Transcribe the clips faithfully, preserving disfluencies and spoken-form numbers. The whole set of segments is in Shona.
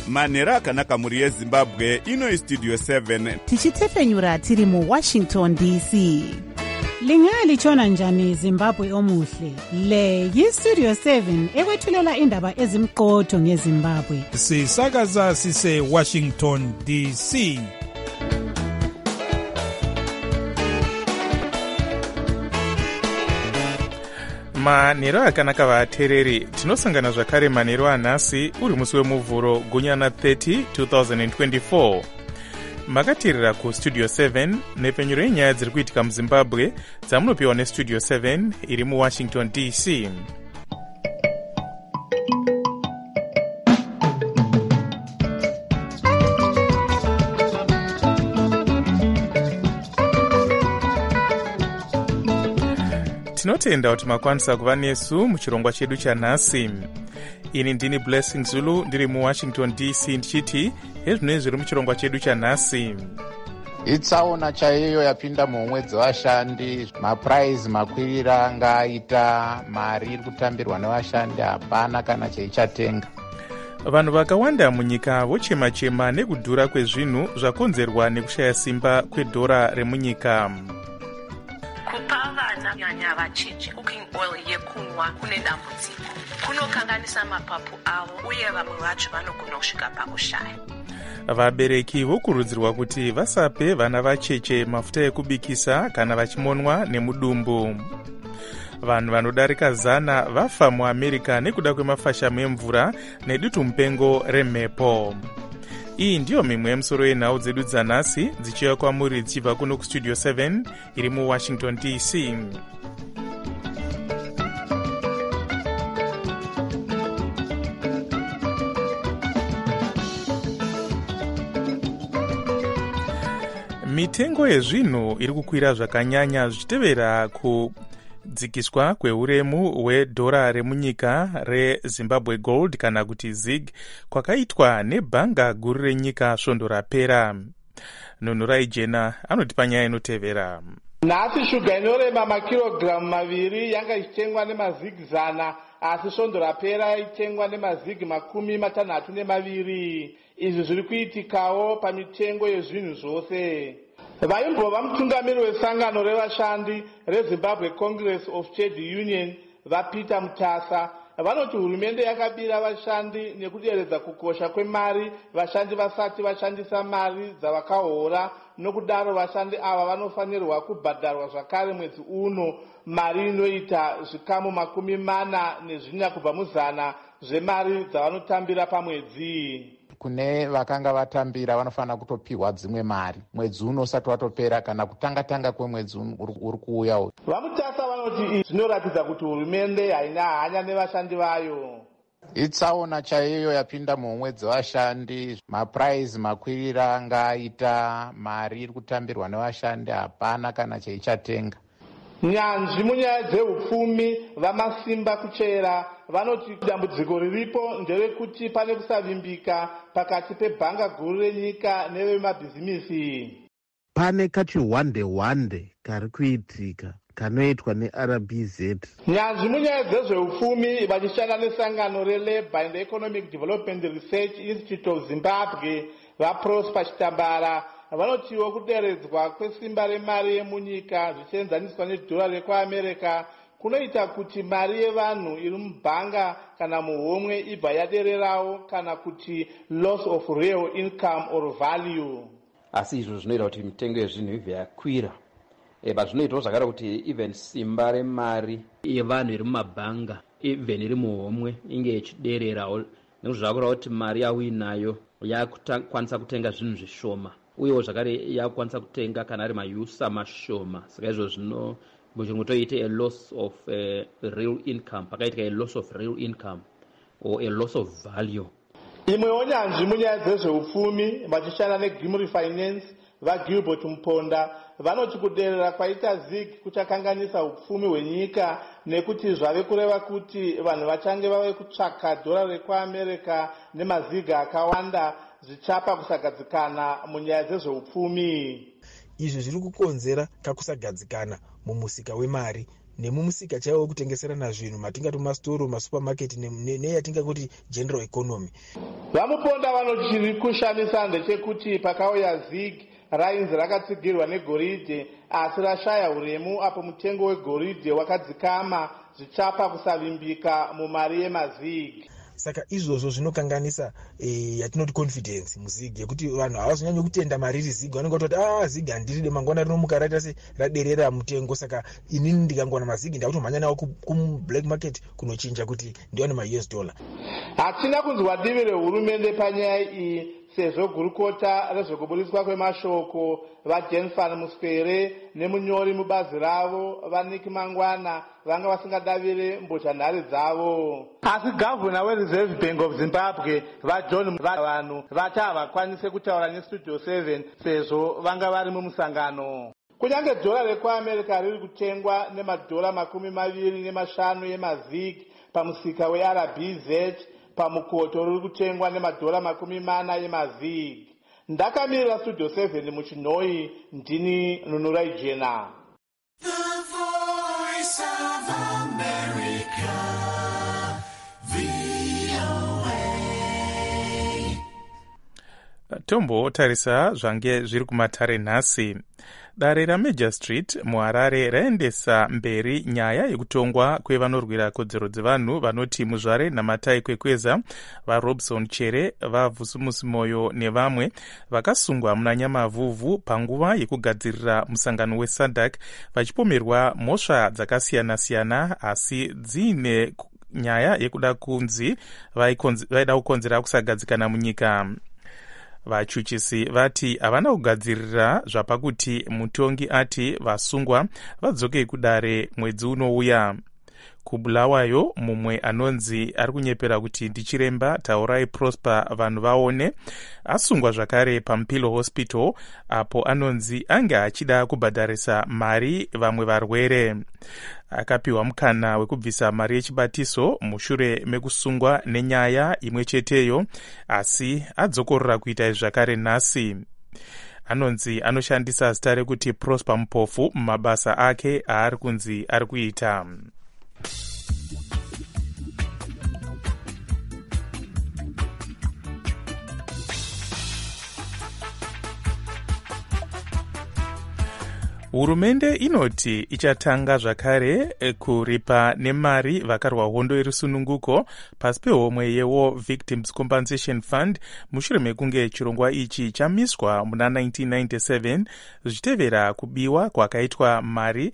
manhero akanaka mhuri yezimbabwe. Ino istudio seven tichitefenyura tiri muwashington D C. Lingalitshona njani Zimbabwe omuhle? Le yistudio seven ekwethulela indaba ezimqotho ngeZimbabwe. Sisakaza sise Washington D C. Manhero akanaka vateereri, tinosangana zvakare manhero anhasi uri musi wemuvhuro gunyana thirty twenty twenty-four. Makateerera kustudio seven nepenyuro yenyaya dziri kuitika muzimbabwe dzamunopiwa nestudio seven iri muwashington D C. Tinotenda kuti makwanisa kuva nesu muchirongwa chedu chanhasi. Ini ndini Blessing Zulu ndiri muwashington D C ndichiti ezvinoi zviri muchirongwa chedu chanhasi. Itsaona chaiyo yapinda mumwedzi washandi, mapuraizi makwirira ngaaita, mari iri kutambirwa nevashandi hapana kana cheichatenga. Vanhu vakawanda munyika vochema-chema nekudhura kwezvinhu zvakonzerwa nekushaya simba kwedhora remunyika. Kupa vana nyanya vacheche cooking oil yekunwa kune dambudziko, kunokanganisa mapapu avo uye vamwe vacho vanogona kusvika pakushaya. Vabereki vokurudzirwa kuti vasape vana vacheche mafuta ekubikisa kana vachimonwa nemudumbu. Vanhu vanodarika zana vafa muAmerica nekuda kwemafashamu emvura nedutu mupengo remhepo. Iyi ndiyo mimwe yemusoro yenhau dzedu dzanhasi dzichiuya kwamuri dzichibva kuno kustudio seven iri muwashington D C. Mitengo yezvinhu iri kukwira zvakanyanya zvichitevera kudzikiswa kweuremu hwedhora remunyika reZimbabwe Gold kana kuti zig kwakaitwa nebhanga guru renyika svondo rapera. Nhunurai Jena anotipa nyaya inotevera. Nhasi shuga inorema makirogiramu maviri yanga ichitengwa nemazigi zana, asi svondo rapera yaitengwa nemazigi makumi matanhatu nemaviri. Izvi zviri kuitikawo pamitengo yezvinhu zvose. Vaimbova mutungamiri wesangano revashandi reZimbabwe Congress of Trade Union vaPeter Mutasa vanoti hurumende yakabira vashandi nekuderedza kukosha kwemari vashandi vasati vashandisa mari dzavakahora. Nokudaro vashandi ava vanofanirwa kubhadharwa zvakare mwedzi uno mari inoita zvikamu makumi mana nezvina kubva muzana zvemari dzavanotambira pamwedzi. Kune vakanga vatambira vanofanira kutopiwa dzimwe mari mwedzi uno usati watopera kana kutanga-tanga kwemwedzi uri kuuya. Vamutasa vanoti izvi zvinoratidza kuti hurumende haina hanya nevashandi vayo. Itsaona chaiyo yapinda mumwedzi washandi, mapuraizi makwirira ngaaita, mari iri kutambirwa nevashandi hapana kana cheichatenga. Nyanzvi munyaya dzehupfumi vamasimba kuchera vanoti dambudziko riripo nderekuti pane kusavimbika pakati pebhanga guru renyika nevemabhizimisi. Pane kachihwande hwande kari kuitika kanoitwa neR B Z. Nyanzvi munyaya dzezvehupfumi vachishanda nesangano reLabour and Economic Development Research Institute of Zimbabwe vaProsper Chitambara vanotiwo kuderedzwa kwesimba remari yemunyika zvichienzaniswa nedhora rekuAmerica kunoita kuti mari yevanhu iri mubhanga kana muhomwe ibva yadererawo kana kuti loss of real income or value. Asi izvo zvinoita kuti mitengo yezvinhu ibve yakwira. Eba zvinoitawo zvakare kuti even simba remari yevanhu iri mumabhanga even iri muhomwe inge ichidererawo nekuti zvakura kuti mari yawinayo yakukwanisa kutenga zvinhu zvishoma uyewo zvakare yakukwanisa kutenga kana ari mayusa mashoma. Saka izvo zvino muchirungu toite a loss of uh, real income, pakaitika a loss of real income or a loss of value. Imwewo nyanzvi munyaya dzezveupfumi vachishanda neGimri Finance vaGilbert Muponda vanoti kuderera kwaita zig kuchakanganisa upfumi hwenyika nekuti zvave kureva kuti vanhu vachange vave kutsvaka dhora rekuAmerica nemaziga akawanda zvichapa kusagadzikana munyaya dzezveupfumi. izvi zviri kukonzera kakusagadzikana mumusika wemari nemumusika chaiwo wekutengeserana zvinhu matingati mastoro, masupermarket neyatingakuti general economy. Vamuponda vanochiri kushamisa ndechekuti pakauya zig rainzi rakatsigirwa negoridhe asi rashaya uremu apo mutengo wegoridhe wakadzikama zvichapa kusavimbika mumari yemazig. Saka izvozvo zvinokanganisa e, yatinoti confidence muzig yekuti vanhu havazonyanyi kutenda mari iri zig, vanenge vatoti ah zig handiride mangwana rinomuka raita se raderera mutengo, saka inini ndikangwana mazig ndakutomhanya nawo kublack market kunochinja kuti ndiwane ma U S dollar. Hatina kunzwa divi rehurumende panyaya iyi sezvo gurukota rezvekuburiswa kwemashoko vajenfan Muswere nemunyori mubazi ravo vaNick Mangwana vanga vasingadavire mbozhanhare dzavo. Asi gavhuna weReserve Bank of Zimbabwe vaJohn vanhu vati havakwanise kutaura neStudio seven sezvo vanga vari mumusangano. Kunyange dhola rekuAmerica riri kutengwa nemadhora makumi maviri nemashanu emazig pamusika weR B Z, pamukoto ruri kutengwa nemadhora makumi mana emazig. Ndakamirira Studio seven muchinoi, ndini Nunurai Jena. The Voice of America, V O A. Tombotarisa zvange zviri kumatare nhasi. Dare raMajor Street muHarare raendesa mberi nyaya yekutongwa kwevanorwira kodzero dzevanhu vanoti Muzvare naMatai Kwekweza, vaRobson Chere, vaVusumusi Moyo nevamwe vakasungwa muna Nyamavhuvhu panguva yekugadzirira musangano weSADC vachipomerwa mhosva dzakasiyana-siyana asi dziine nyaya yekuda kunzi vaida kukonzera kusagadzikana munyika. Vachuchisi vati havana kugadzirira zvapakuti mutongi ati vasungwa vadzoke kudare mwedzi unouya. Kubulawayo mumwe anonzi ari kunyepera kuti ndichiremba Taurai Prosper vanhu vaone asungwa zvakare paMpilo Hospital apo anonzi ange achida kubhadharisa mari vamwe varwere. Akapiwa mukana wekubvisa mari yechibatiso mushure mekusungwa nenyaya imwe cheteyo asi adzokorera kuita izvakare nhasi. Anonzi anoshandisa zita rekuti Prosper Mpofu mumabasa ake aari kunzi ari kuita. Hurumende inoti ichatanga zvakare kuripa nemari vakarwa hondo yerusununguko pasi pehomwe yeWar Victims Compensation Fund mushure mekunge chirongwa ichi chamiswa muna nineteen ninety-seven zvichitevera kubiwa kwakaitwa mari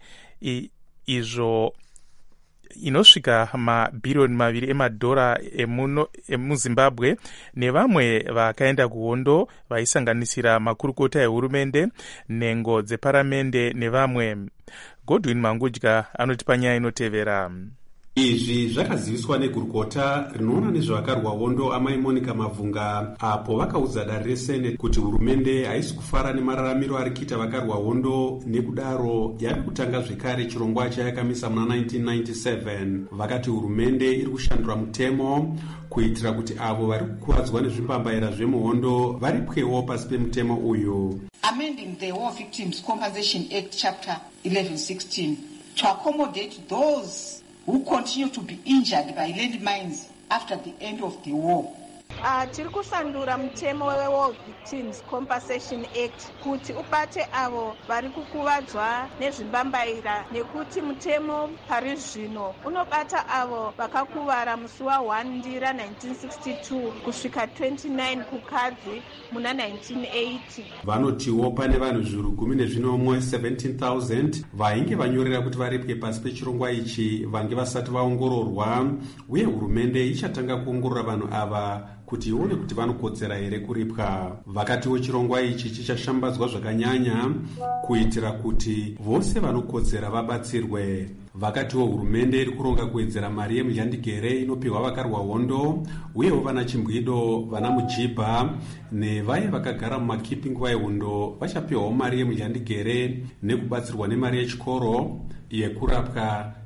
izvo inosvika mabhiriyoni maviri emadhora emuZimbabwe nevamwe vakaenda kuhondo vaisanganisira makurukota ehurumende, nhengo dzeparamende nevamwe. Godwin Mangudya anoti panyaya inotevera. Izvi zvakaziviswa negurukota rinoona nezvavakarwa hondo amai Monica Mavhunga apo vakaudza dare reSenate kuti hurumende haisi kufara nemararamiro ari kuita vakarwa hondo, nekudaro yave kutanga zvekare chirongwa chayakamisa muna nineteen ninety-seven. Vakati hurumende iri kushandura mutemo kuitira kuti avo vari kukuvadzwa nezvimbambaira zvemuhondo varipwewo pasi pemutemo uyu. Amending the War Victims Compensation Act chapter eleven sixteen to accommodate those who continue to be injured by landmines after the end of the war. Uh, tiri kusandura mutemo weWar Victims Compensation Act kuti ubate avo vari kukuvadzwa nezvimbambaira, nekuti mutemo pari zvino unobata avo vakakuvara musi wa first Ndira nineteen sixty-two kusvika twenty-nine kukadzi muna nineteen eighty. Vanotiwo pane vanhu zviuru gumi nezvinomwe seventeen thousand vainge vanyorera kuti varipwe pasi pechirongwa ichi vange vasati vaongororwa, uye hurumende ichatanga kuongorora vanhu ava kuti ione kuti vanokodzera here kuripwa. Vakatiwo chirongwa ichi chichashambadzwa zvakanyanya kuitira kuti vose vanokodzera vabatsirwe. Vakatiwo hurumende iri kuronga kuwedzera mari yemuzhandigere inopiwa vakarwa hondo, uyewo vana chimbwido, vana mujibha nevaye vakagara mumakipingi vaehondo vachapiwawo mari yemuzhandigere nekubatsirwa nemari yechikoro, yekurapwa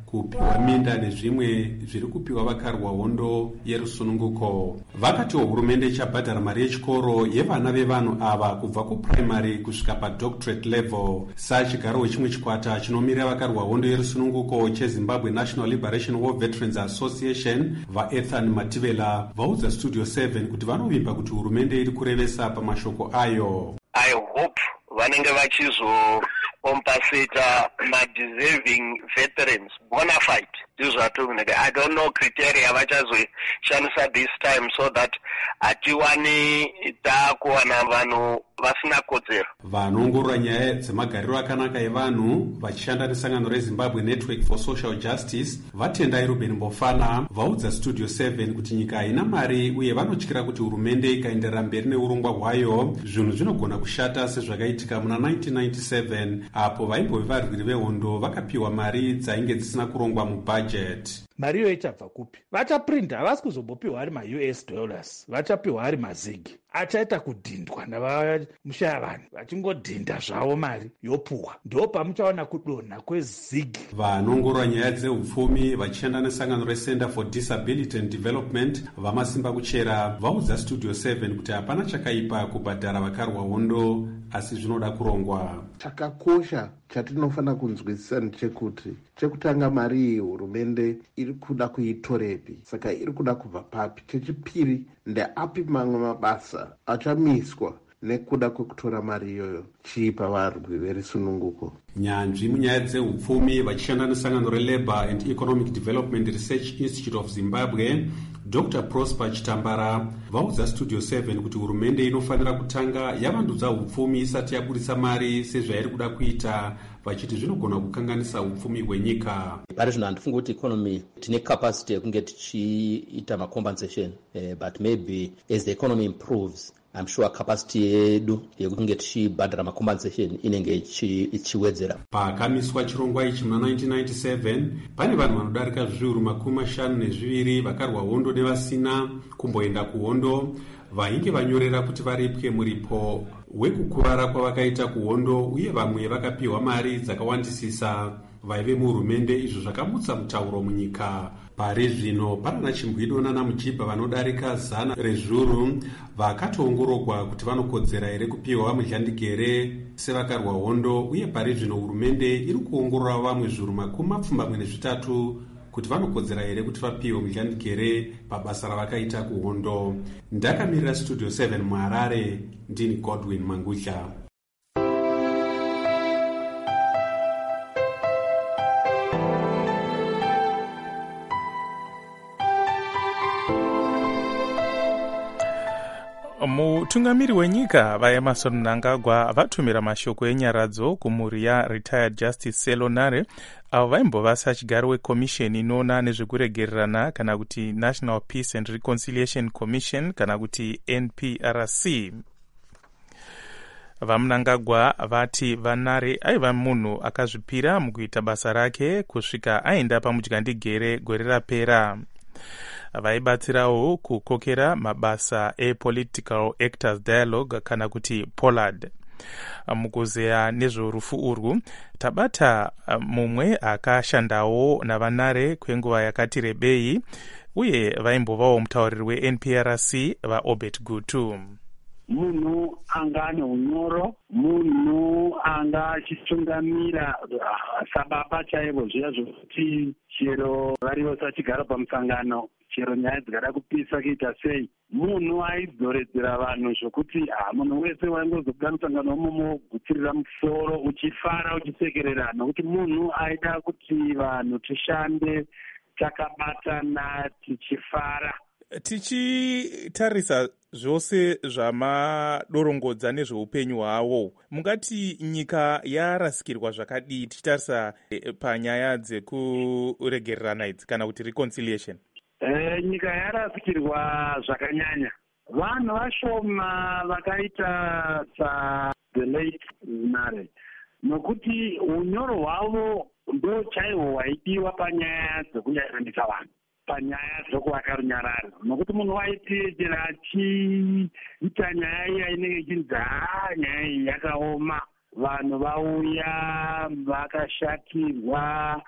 kupiwa minda nezvimwe zviri kupiwa vakarwa hondo yerusununguko. Vakatiwo hurumende ichabhadhara mari yechikoro yevana vevanhu ava kubva kuprimary kusvika padoctorate level. Sachigaro wechimwe chikwata chinomirira vakarwa hondo yerusununguko chezimbabwe National Liberation War Veterans Association, vaethan mativela vaudza studio seven kuti vanovimba kuti hurumende iri kurevesa pamashoko ayo. I hope vanenge vachizokompasita ma-deserving veterans bona fide ndizvo zvatoneka. I don't know criteria vachazoshandisa this time so that hatiwani takuwana vanhu vasina kodzero. Vanoongorora nyaya dzemagariro akanaka evanhu vachishanda nesangano reZimbabwe Network for Social Justice vatendai Ruben Mbofana vaudza studio seven kuti nyika haina mari uye vanotyira kuti hurumende ikaenderera mberi neurongwa hwayo zvinhu zvinogona kushata sezvakaitika muna nineteen ninety-seven apo vaimbove varwiri vehondo vakapiwa mari dzainge dzisina kurongwa mubudget. Mari iyo ichabva kupi? Vachaprinta, havasi kuzombopiwa ari ma-U S dollars, vachapiwa ari mazigi. Achaita kudhindwa navamushaya vanhu vachingodhinda zvavo mari yopuwa. Ndo pamuchaona kudonha kwezigi. Vanoongorora nyaya dzeupfumi vachishanda nesangano reCenter for Disability and Development vamasimba kuchera vaudza studio seven kuti hapana chakaipa kubhadhara vakarwa hondo asi zvinoda kurongwa. Chakakosha chatinofanira kunzwisisa ndechekuti chekutanga mari iyi hurumende iri kuda kuitorepi, saka iri kuda kubva papi. Chechipiri, ndeapi mamwe mabasa achamiswa nekuda kwekutora mari iyoyo chiipa varwi verusununguko. Nyanzvi munyaya dzeupfumi vachishanda nesangano reLabour and Economic Development Research Institute of Zimbabwe Doctor Prosper Chitambara vaudza studio seven kuti hurumende inofanira kutanga yavandudza upfumi isati yaburisa mari sezvairi kuda kuita, vachiti zvinogona kukanganisa upfumi hwenyika. Pari zvino handifungi kuti economy tine capacity yekunge tichiita macompensation, uh, but maybe as the economy improves I'm sure capacity yedu yekunge tichibhadhara macompensation inenge ichiwedzera. Pakamiswa chirongwa ichi muna nineteen ninety-seven pane vanhu vanodarika zviuru makumi mashanu nezviviri vakarwa hondo nevasina kumboenda kuhondo vainge vanyorera kuti varipwe muripo wekukuvara kwavakaita kuhondo uye vamwe vakapiwa mari dzakawandisisa vaive muhurumende, izvo zvakamutsa mutauro munyika. Pari zvino panana Chimbwido nana Mujibha vanodarika zana rezvuru vakatoongorogwa kuti vanokodzera here kupiwa mudhlandigere sevakarwa hondo, uye pari zvino hurumende iri kuongorora vamwe zviuru makumi mapfumbamwe nezvitatu kuti vanokodzera here kuti vapiwe mudhlandigere pabasa ravakaita kuhondo. Ndakamirira studio seven muHarare, ndini Godwin Mangudla. Mutungamiri wenyika vaEmmerson Mnangagwa vatumira mashoko enyaradzo kumhuri yaRetired Justice Selonare avo vaimbova sachigaro wekomisheni inoona nezvekuregererana kana kuti National Peace and Reconciliation Commission kana kuti N P R C. VaMnangagwa vati Vanare aiva munhu akazvipira mukuita basa rake kusvika aenda pamudyandigere gore rapera. Vaibatsirawo kukokera mabasa ePolitical Actors Dialogue kana kuti POLAD. Mukuzeya nezvorufu urwu tabata mumwe akashandawo navanare kwenguva yakati rebei uye vaimbovawo mutauriri weN P R C vaObert Gutu. Munhu anga ane unyoro, munhu anga achitungamira sababa chaivo zviya zvokuti chero varivo sachigara pamusangano chero nyaya dzikada kupisa kuita sei, munhu aidzoredzera vanhu zvokuti munhu wese waingozobuda musangano imomo gutsirira musoro uchifara uchisekerera, nokuti munhu aida kuti vanhu tishande takabatana tichifara. Tichitarisa zvose zvamadorongodza nezveupenyu hwavo, mungati nyika yarasikirwa zvakadii tichitarisa panyaya dzekuregererana idzi kana kuti reconciliation? E, nyika yarasikirwa zvakanyanya. Vanhu vashoma vakaita sa the late Nare, nokuti unyoro hwavo ndo chaihwo hwaidiwa panyaya dzekuyarandisa vanhu, panyaya dzokuvaka runyararo, nokuti munhu waitiyechera achiita nyaya iya inenge ichinzi haa nyaya iyi yakaoma, vanhu vauya vakashatirwa,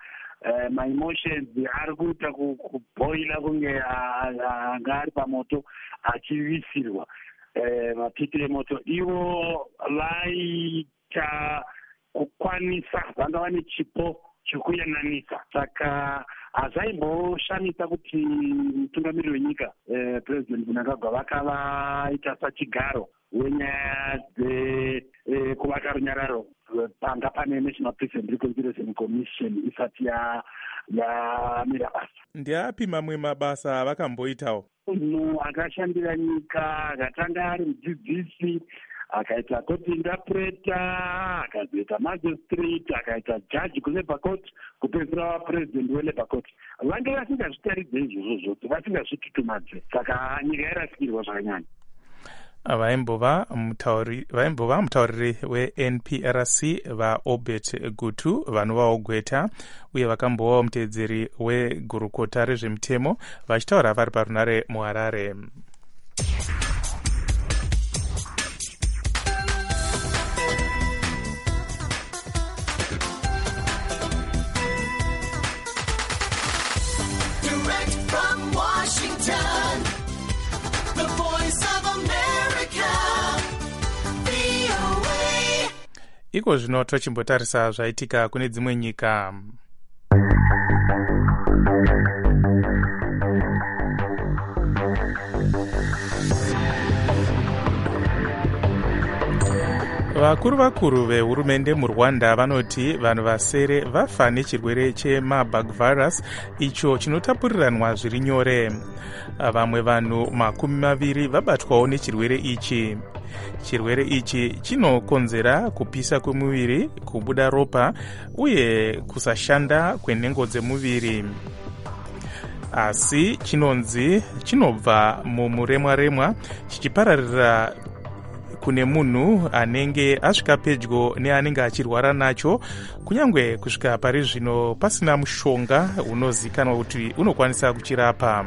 uh, maemotions ari kuita kubhoila kunge anga ari pamoto achivisirwa mapiti uh, emoto. Ivo vaita kukwanisa, vanga vane chipo chekuyananisa. Saka hazaimboshamisa kuti mutungamiriri wenyika uh, President Mnangagwa vakavaita sachigaro wenyaya dzekuvaka runyararo panga pane National Peace and Reconciliation Commission isati yamira basa. Ndiapi mamwe mabasa avakamboitawo? Munhu akashandira nyika akatanga ari mudzidzisi, akaita court interpreter, akazoita magistrate, akaita judge kuLabour Court, kupedzisira vapresident weLabour Court. Vange vasingazvitaridze izvozvo zvose, vasingazvitutumadze. Saka nyika yarasikirwa zvakanyanya. vaimbova mutauriri we-N P R C vaObert Gutu vanovawo Gweta uye vakambovawo mutedzeri wegurukota rezvemutemo vachitaura vari parunare muHarare. Direct from Washington, the voice of America, V O A. Iko zvino tochimbotarisa zvaitika kune dzimwe nyika. Vakuru vakuru vehurumende muRwanda vanoti vanhu vasere vafa nechirwere cheMarburg virus icho chinotapuriranwa zviri nyore. Vamwe vanhu makumi maviri vabatwawo nechirwere ichi. Chirwere ichi chinokonzera kupisa kwemuviri, kubuda ropa uye kusashanda kwenhengo dzemuviri. Asi chinonzi chinobva mumuremwa-remwa chichipararira kune munhu anenge asvika pedyo neanenge achirwara nacho, kunyange kusvika pari zvino pasina mushonga unozikanwa kuti unokwanisa kuchirapa.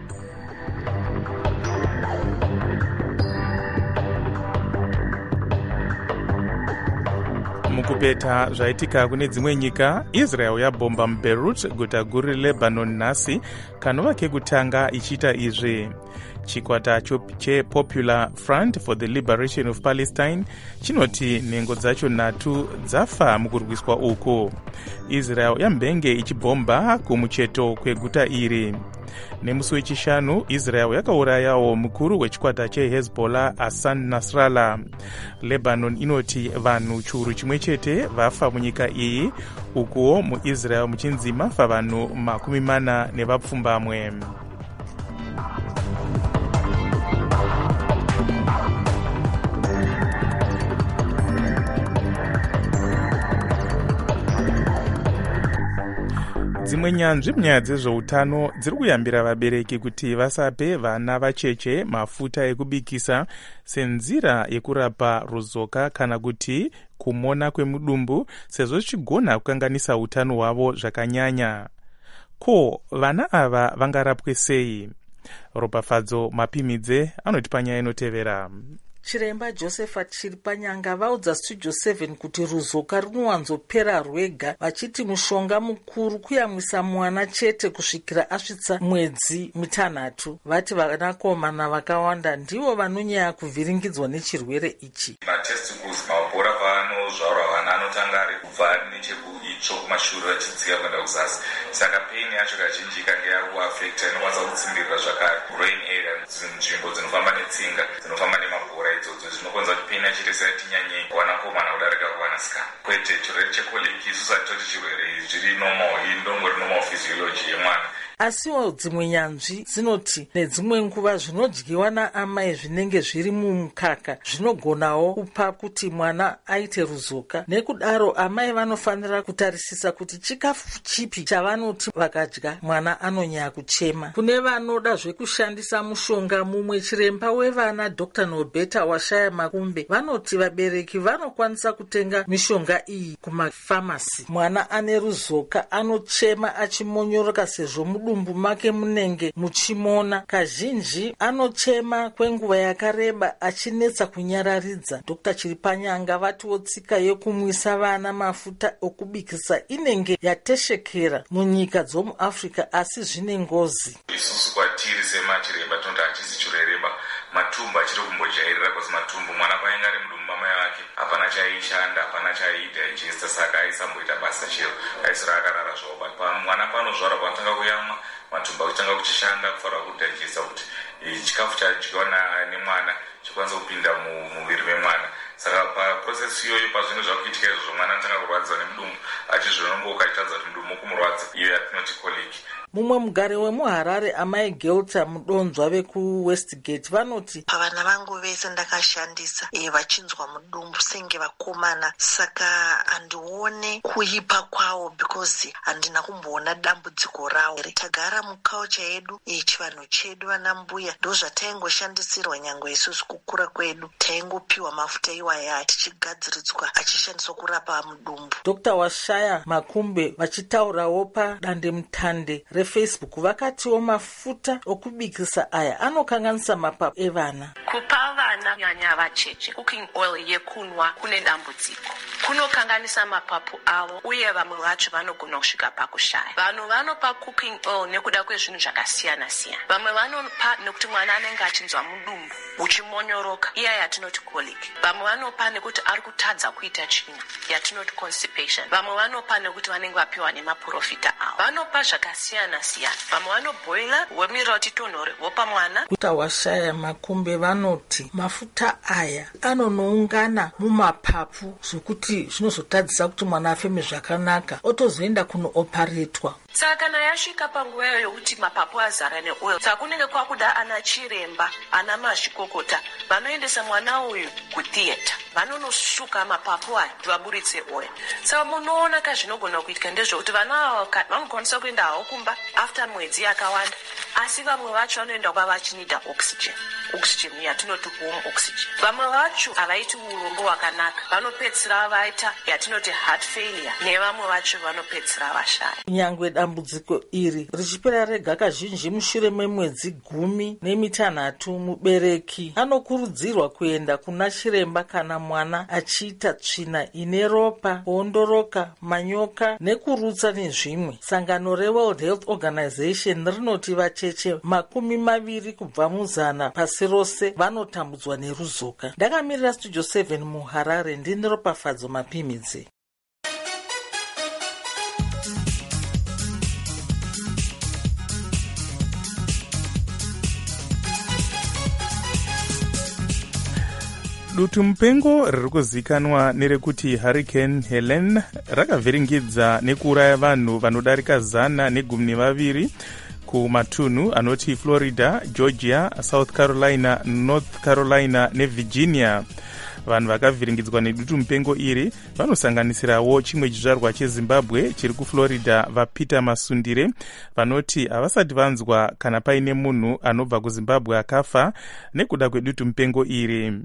Mukupeta zvaitika kune dzimwe nyika, Israel yabomba muBeirut, guta guru reLebanon nhasi, kanova kekutanga ichiita izvi. Chikwata chePopular Front for the Liberation of Palestine chinoti nhengo dzacho nhatu dzafa mukurwiswa uku. Israel yambenge ichibomba kumucheto kweguta iri. Nemusi wechishanu, Israel yakaurayawo mukuru wechikwata cheHezbollah Hassan Nasrallah. Lebanon inoti vanhu churu chimwe chete vafa munyika iyi, ukuwo muIsrael muchinzi mafa vanhu makumi mana nevapfumbamwe. Dzimwe nyanzvi munyaya dzezveutano dziri kuyambira vabereki kuti vasape vana vacheche mafuta ekubikisa senzira yekurapa ruzoka kana kuti kumona kwemudumbu, sezvo zvichigona kukanganisa utano hwavo zvakanyanya. Ko, vana ava vangarapwe sei? Ropafadzo Mapimidze anoti panyaya inotevera. Chiremba Josephat Chiripanyanga vaudza Studio seven kuti ruzoka runowanzopera rwega, vachiti mushonga mukuru kuyamwisa mwana chete kusvikira asvitsa mwedzi mitanhatu. Vati vanakomana vakawanda ndivo vanonyanya kuvhiringidzwa nechirwere ichi. Matesticles, mabhora paanozvarwa vana anotanga ari kubva nechekuitsvo kumashure achidzika kuenda kuzasi. Saka pain yacho kazhinji ikange yakuafekta inokwanisa kutsimbirira zvakare brain area, nzvimbo dzinofamba netsinga, dzinofamba nemabhora idzodzo zvinokonza kuti pain yacho isati nyanyei wanakomana kudarika kuwanasikana. Kwete chirwere chekoliki isusati toti chirwere zviri normal, iyi ndongori normal physiology yemwana. Asiwo dzimwe nyanzvi dzinoti nedzimwe nguva zvinodyiwa naamai zvinenge zviri mumukaka zvinogonawo kupa kuti mwana aite ruzoka. Nekudaro amai vanofanira kutarisisa kuti chikafu chipi chavanoti vakadya mwana anonyanya kuchema. Kune vanoda zvekushandisa mushonga, mumwe chiremba wevana Doctor Nobeta Washaya Makumbe vanoti vabereki vanokwanisa kutenga mishonga iyi kumafamasi. Mwana ane ruzoka anochema achimonyoroka sezvo mudumbu make munenge muchimona. Kazhinji anochema kwenguva yakareba achinetsa kunyararidza. Dr Chiripanyanga vatiwo tsika yekumwisa vana mafuta okubikisa inenge yateshekera munyika dzomuAfrica, asi zvine ngozi. Isusu kwatiri semachiremba tonda hachisi chirereba matumbu achiri kumbojairira kwasi matumbu mwana painge ari mudumbu mamai vake hapana chaishanda hapana chaiita ichista, saka aisamboita basa chero, aisira akarara zvavo. But pamwana panozvarwa panotanga kuyamwa matumbu akutanga kuchishanda kufarwa kudhaijesta kuti chikafu chadyiwa nemwana chikwanisa kupinda mumuviri memwana. Saka paprocess iyoyo pazvinenge zvakuitika izvozvo mwana anotanga kurwadziwa nemudumbu achizvonongoka achitadza kuti mudumbu kumurwadza, iyo yatinoti koliki. Mumwe mugare wemuHarare amai Gelta mudonzwa vekuWestgate vanoti pavana vangu vese ndakashandisa e vachinzwa mudumbu senge vakomana, saka handione kuipa kwawo because handina kumboona dambudziko rawo. Tagara muculture yedu yechivanhu chedu vana mbuya ndo zvataingoshandisirwa nyangwe isusu kukura kwedu, taingopiwa mafuta iwaya tichigadziridzwa achishandiswa kurapa mudumbu. Dr Washaya Makumbe vachitaurawo padandemutande Facebook vakatiwo mafuta okubikisa aya anokanganisa mapapu evana. Kupa vana nyanya vacheche cooking oil yekunwa kune dambudziko, kunokanganisa mapapu avo uye vamwe vacho vanogona kusvika pakushaya. Vanhu vanopa cooking oil nekuda kwezvinhu zvakasiyana siyana. Vamwe vanopa nekuti mwana anenge achinzwa mudumbu uchimonyoroka, iya yatinoti colic. Vamwe vanopa nekuti ari kutadza kuita tsvina, yatinoti constipation. Vamwe vanopa nekuti vanenge vapiwa nemaprofita avo. Vanopa zvakasiyana siyana. Vamwe vanobhoila wemira kuti tonhore vopa mwana. Kuta Washaya Makumbe vanoti mafuta aya anonoungana mumapapu zvokuti zvinozotadzisa kuti mwana afeme zvakanaka, otozoenda kunooparetwa. Saka kana yasvika panguva yokuti mapapu azara neoil, saka kunenge kwakuda ana chiremba, ana mazvikokota vanoendesa mwana uyu kutheatre, vanonosuka mapapu aya kuti vaburitse oil. Saka munoona kazvinogona kuitika ndezvokuti vana ava vanokwanisa kuenda havo kumba after mwedzi yakawanda, asi vamwe vacho vanoenda kuva vachinida oxygen, oxygen yatinoti home oxygen. Vamwe vacho havaiti urombo hwakanaka, vanopedzisira vaita yatinoti heart failure, nevamwe vacho vanopedzisira vashaya. Nyangwe dambudziko iri richipera rega kazhinji mushure memwedzi gumi nemitanhatu, mubereki anokurudzirwa kuenda kuna chiremba kana mwana achiita tsvina ine ropa, kuondoroka, manyoka nekurutsa nezvimwe. Sangano reWorld Health Organization rinoti vacheche makumi maviri kubva muzana pasi rose vanotambudzwa neruzoka. Ndakamirira Studio seven muHarare, ndini Ropafadzo Mapimidze. Dutu mupengo riri kuzikanwa nerekuti Hurricane Helen rakavhiringidza nekuuraya vanhu vanodarika zana negumi nevaviri kumatunhu anoti Florida, Georgia, South Carolina, North Carolina neVirginia. Vanhu vakavhiringidzwa nedutu mupengo iri vanosanganisirawo chimwe chizvarwa cheZimbabwe chiri kuFlorida vaPeter Masundire vanoti havasati vanzwa kana paine munhu anobva kuZimbabwe akafa nekuda kwedutu mupengo iri.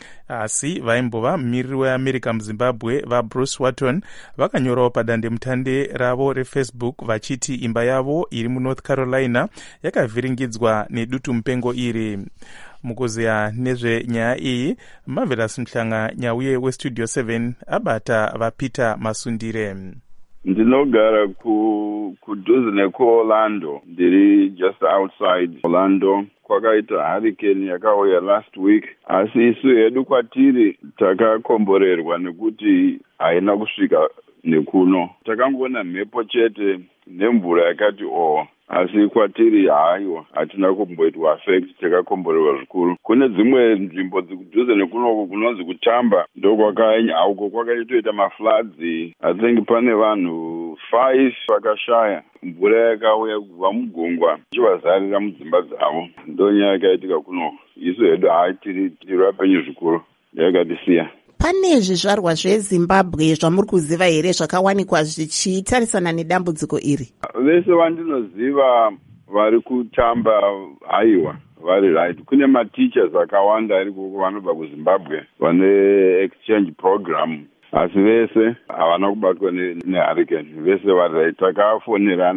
Asi vaimbova mumiriri weAmerica muZimbabwe vaBruce Watton vakanyorawo padandemutande ravo reFacebook vachiti imba yavo iri muNorth Carolina yakavhiringidzwa nedutu mupengo iri. Mukuziya nezvenyaya iyi, Marvelous Mhlanga nyauye weStudio seven abata vaPeter Masundire. Ndinogara ku kudhuze nekuOrlando, ndiri just outside Orlando. Kwakaita hurricane yakauya last week, asi isu hedu kwatiri takakomborerwa nekuti haina kusvika nekuno. Takangoona mhepo chete nemvura yakati oh, asi kwatiri haiwa hatina kumboitwa affect, takakomborerwa zvikuru. Kune dzimwe nzvimbo dzikudhuze nekunoko kunonzi kutamba ndokwakauko kwakaitoita mafloods. I think pane vanhu five vakashaya, mvura yakauya kubva mugungwa ichivazarira mudzimba dzavo. Ndonyaya yakaitika kunoko. Isu hedu haitiri tiri vapenyu zvikuru, yakatisiya. Pane zvizvarwa zveZimbabwe zvamuri kuziva here zvakawanikwa zvichitarisana nedambudziko iri? Vese vandinoziva vari kutamba haiwa vari right. Kune mateachers akawanda ari kuko vanobva kuZimbabwe vane exchange program, asi vese havana kubatwa nehurricane. Vese vari right. Takafonerana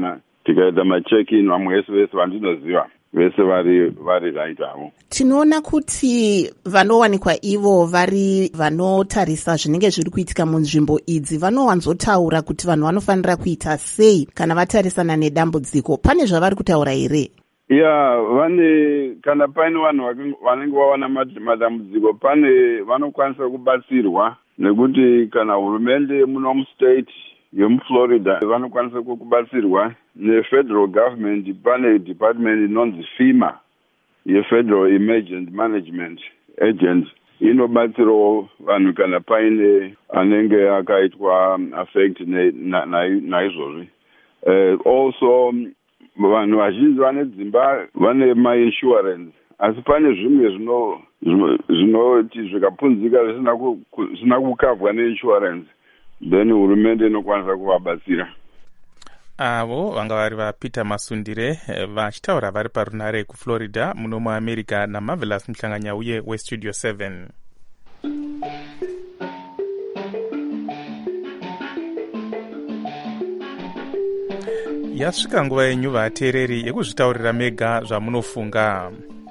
tikaita macheck-in vamwe vese vese vandinoziva vese vari vari right avo. Tinoona kuti vanowanikwa ivo vari vanotarisa zvinenge zviri kuitika munzvimbo idzi vanowanzotaura kuti vanhu vanofanira kuita sei kana vatarisana nedambudziko. Pane zvavari kutaura here? Ya, vane kana paine vanhu vanenge vawana madambudziko pane vanokwanisa kubatsirwa nekuti kana hurumende muno mustate yemuflorida vanokwanisa kubatsirwa nefederal government. Pane department inonzi FEMA yefederal emergency management agent inobatsirawo vanhu kana paine anenge akaitwa affect naizvozvi. Also vanhu vazhinji vane dzimba vane mainsurance asi pane zvimwe zvinoti zvikapunzika zvisina kukavhwa neinsurance then hurumende inokwanisa kuvabatsira. Avo vanga vari vaPeter Masundire vachitaura vari parunare kuFlorida muno muAmerica naMarvelous Mhlanganya uye weStudio seven. Yasvika nguva yenyu vateereri yekuzvitaurira mega zvamunofunga.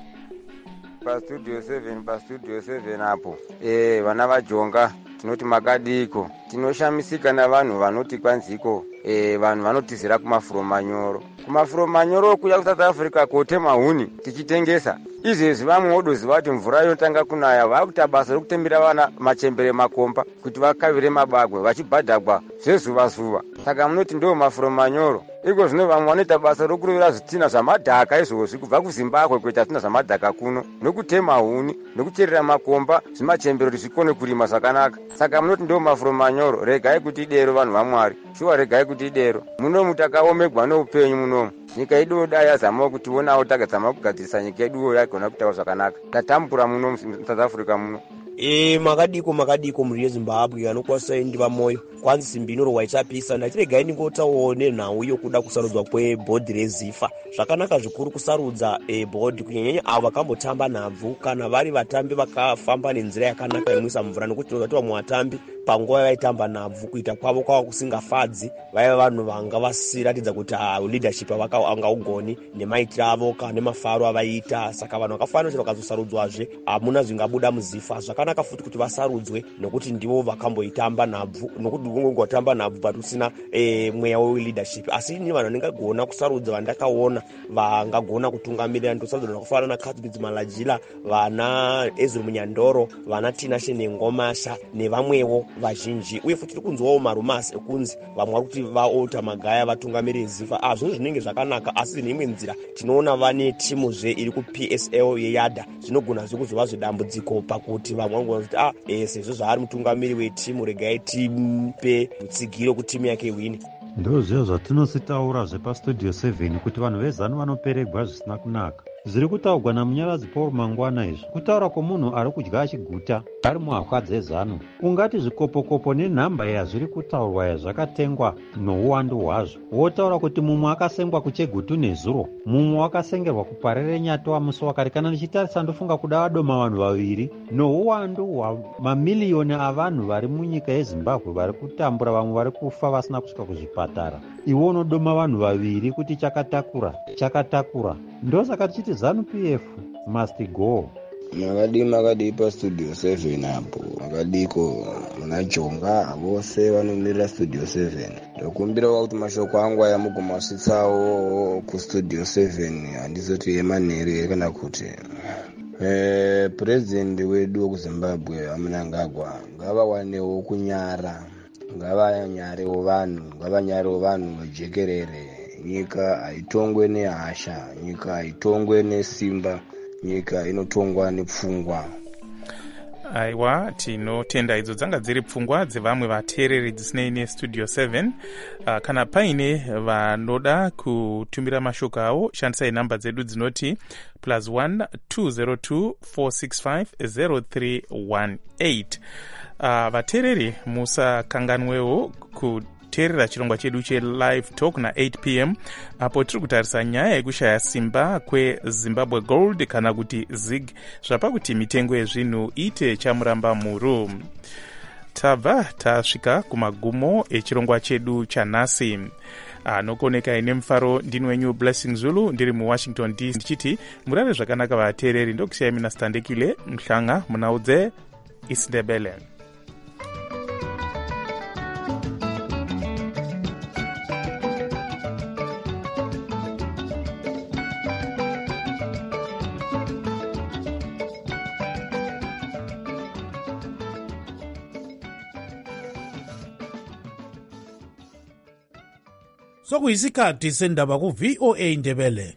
PaStudio seven PaStudio seven apo eh vana vajonga tinoti makadiko tinoshamisika navanhu vanoti kwanziko eh vanhu vanotizira kumafuro manyoro kumafuro manyoro kuya kuSouth Africa kotema huni tichitengesa izvezvi vamwe vodoziva kuti mvura inotanga kunaya vakuita basa rekutembera vana machembere makomba kuti vakavire mabagwe vachibhadhagwa zvezuva zuva. Saka munoti ndo mafuro manyoro iko zvino vamwe vanoita basa rokuruvira zvitina zvamadhaka izvozvi kubva kuZimbabwe kuita zvitina zvamadhaka kuno nokutema huni nokucherera makomba zvimachembero kuti zvikone kurima zvakanaka. Saka munoti ndo mafuro manyoro. Regai kuti idero vanhu vaMwari, shuwa regai kuti idero. Munomu takaomegwa noupenyu munomu. Nyika yedu yoda yazamawo kuti onawo takazama kugadzirisa nyika yedu yagona kuitawo zvakanaka. Tatambura muno South Africa muno. E makadiko makadiko muri yeZimbabwe anokwanisa ndiva moyo kwanzi simbinoro waichapisa ndatiregai ndingotawo nenhau yokuda kusarudzwa kwebhodhi reZIFA. Zvakanaka zvikuru kusarudza e bhodhi kunyanya avo vakambotamba nhabvu kana vari vatambi vakafamba nenzira yakanaka yemwisa mvura nokuti tinoziva vamwe vatambi panguva vaitamba nhabvu kuita kwavo kwava kusingafadzi vaiva vanhu vanga vasiratidza kuti leadership vanga ugoni nemaitiro avo kana nemafaro avaiita. Saka vanhu vakafanira kuti vakazosarudzwazve hamuna zvingabuda muZIFA. Zvakanaka futi kuti vasarudzwe nokuti ndivo vakamboitamba nhabvu nokuti ungotamba nhabvu but usina e, mweya weleadership. Asi ni vanhu vanengagona kusarudza vandakaona vangagona kutungamirira ndosarudza vakafanana naKatsbridge Malajila, vana Ezra Munyandoro, vana Tina Shene Ngomasha nevamwewo vazhinji. Uye futi tiri kunzwawo marumasi ekunzi vamwe vari kuti vaota magaya vatungamirire ZIFA. Ah, zvinhu zvinenge zvakanaka asi neimwe nzira tinoona vane timuzve iri kuP S L yeyadha zvinogona zve kuzova zvedambudziko pakuti vamwe vanogona kuti ah eh sezvo zvaari mutungamiri wetimu regai timupe utsigiro kuti timu yake iwine. Ndozvo zvatinositaura zvepaStudio seven kuti vanhu vezano vanoperegwa zvisina kunaka. Zviri kutaurwa namunyaradzi Paul Mangwana izvi kutaura kwomunhu ari kudya achiguta ari muhakwa dzezano. Ungati zvikopokopo nenhamba yazviri kutaurwa yazvakatengwa nouwandu hwazvo. Wotaura kuti mumwe akasengwa kuChegutu nezuro, mumwe wakasengerwa kuParere Nyatwa musi wakare. Kana ndichitarisa ndofunga kuda vadoma vanhu vaviri nouwandu hwamamiliyoni avanhu vari munyika yeZimbabwe vari kutambura, vamwe vari kufa vasina kusvika kuzvipatara. Iwo unodoma vanhu vaviri kuti chakatakura chakatakura. Ndosaka tichiti ZANU P F must go. Makadi makadi paStudio seven apo makadiko munajonga vose vanomirira Studio seven. Ndokumbira kuti mashoko angu aya mugomasvitsawo kuStudio seven handizoti emanhere kana kuti eh president wedu wekuZimbabwe Mnangagwa ngavawanewo kunyara, ngavanyarewo vanhu, ngavanyarewo vanhu vajekerere. Nyika haitongwe nehasha, nyika haitongwe nesimba, nyika inotongwa nepfungwa. Aiwa, tinotenda idzo dzanga dziri pfungwa dzevamwe vateereri dzisinei neStudio seven. Uh, kana paine vanoda kutumira mashoko avo shandisai namba dzedu dzinoti plus one two zero two four six five zero three one eight. Uh, vateereri musakanganwewo ku teerera chirongwa chedu chelive talk na eight p m apo tiri kutarisa nyaya yekushaya simba kweZimbabwe Gold kana kuti ZIG zvapa kuti mitengo yezvinhu ite chamuramba muru. Tabva tasvika kumagumo echirongwa chedu chanhasi. anokoneka ine mufaro ndini wenyu Blessing Zulu ndiri muWashington D C ndichiti murave zvakanaka vateereri ndokusiyai mina Standekile Mhlanga munaudze isiNdebele. Sokuyisikhathi sendaba ku V O A Ndebele.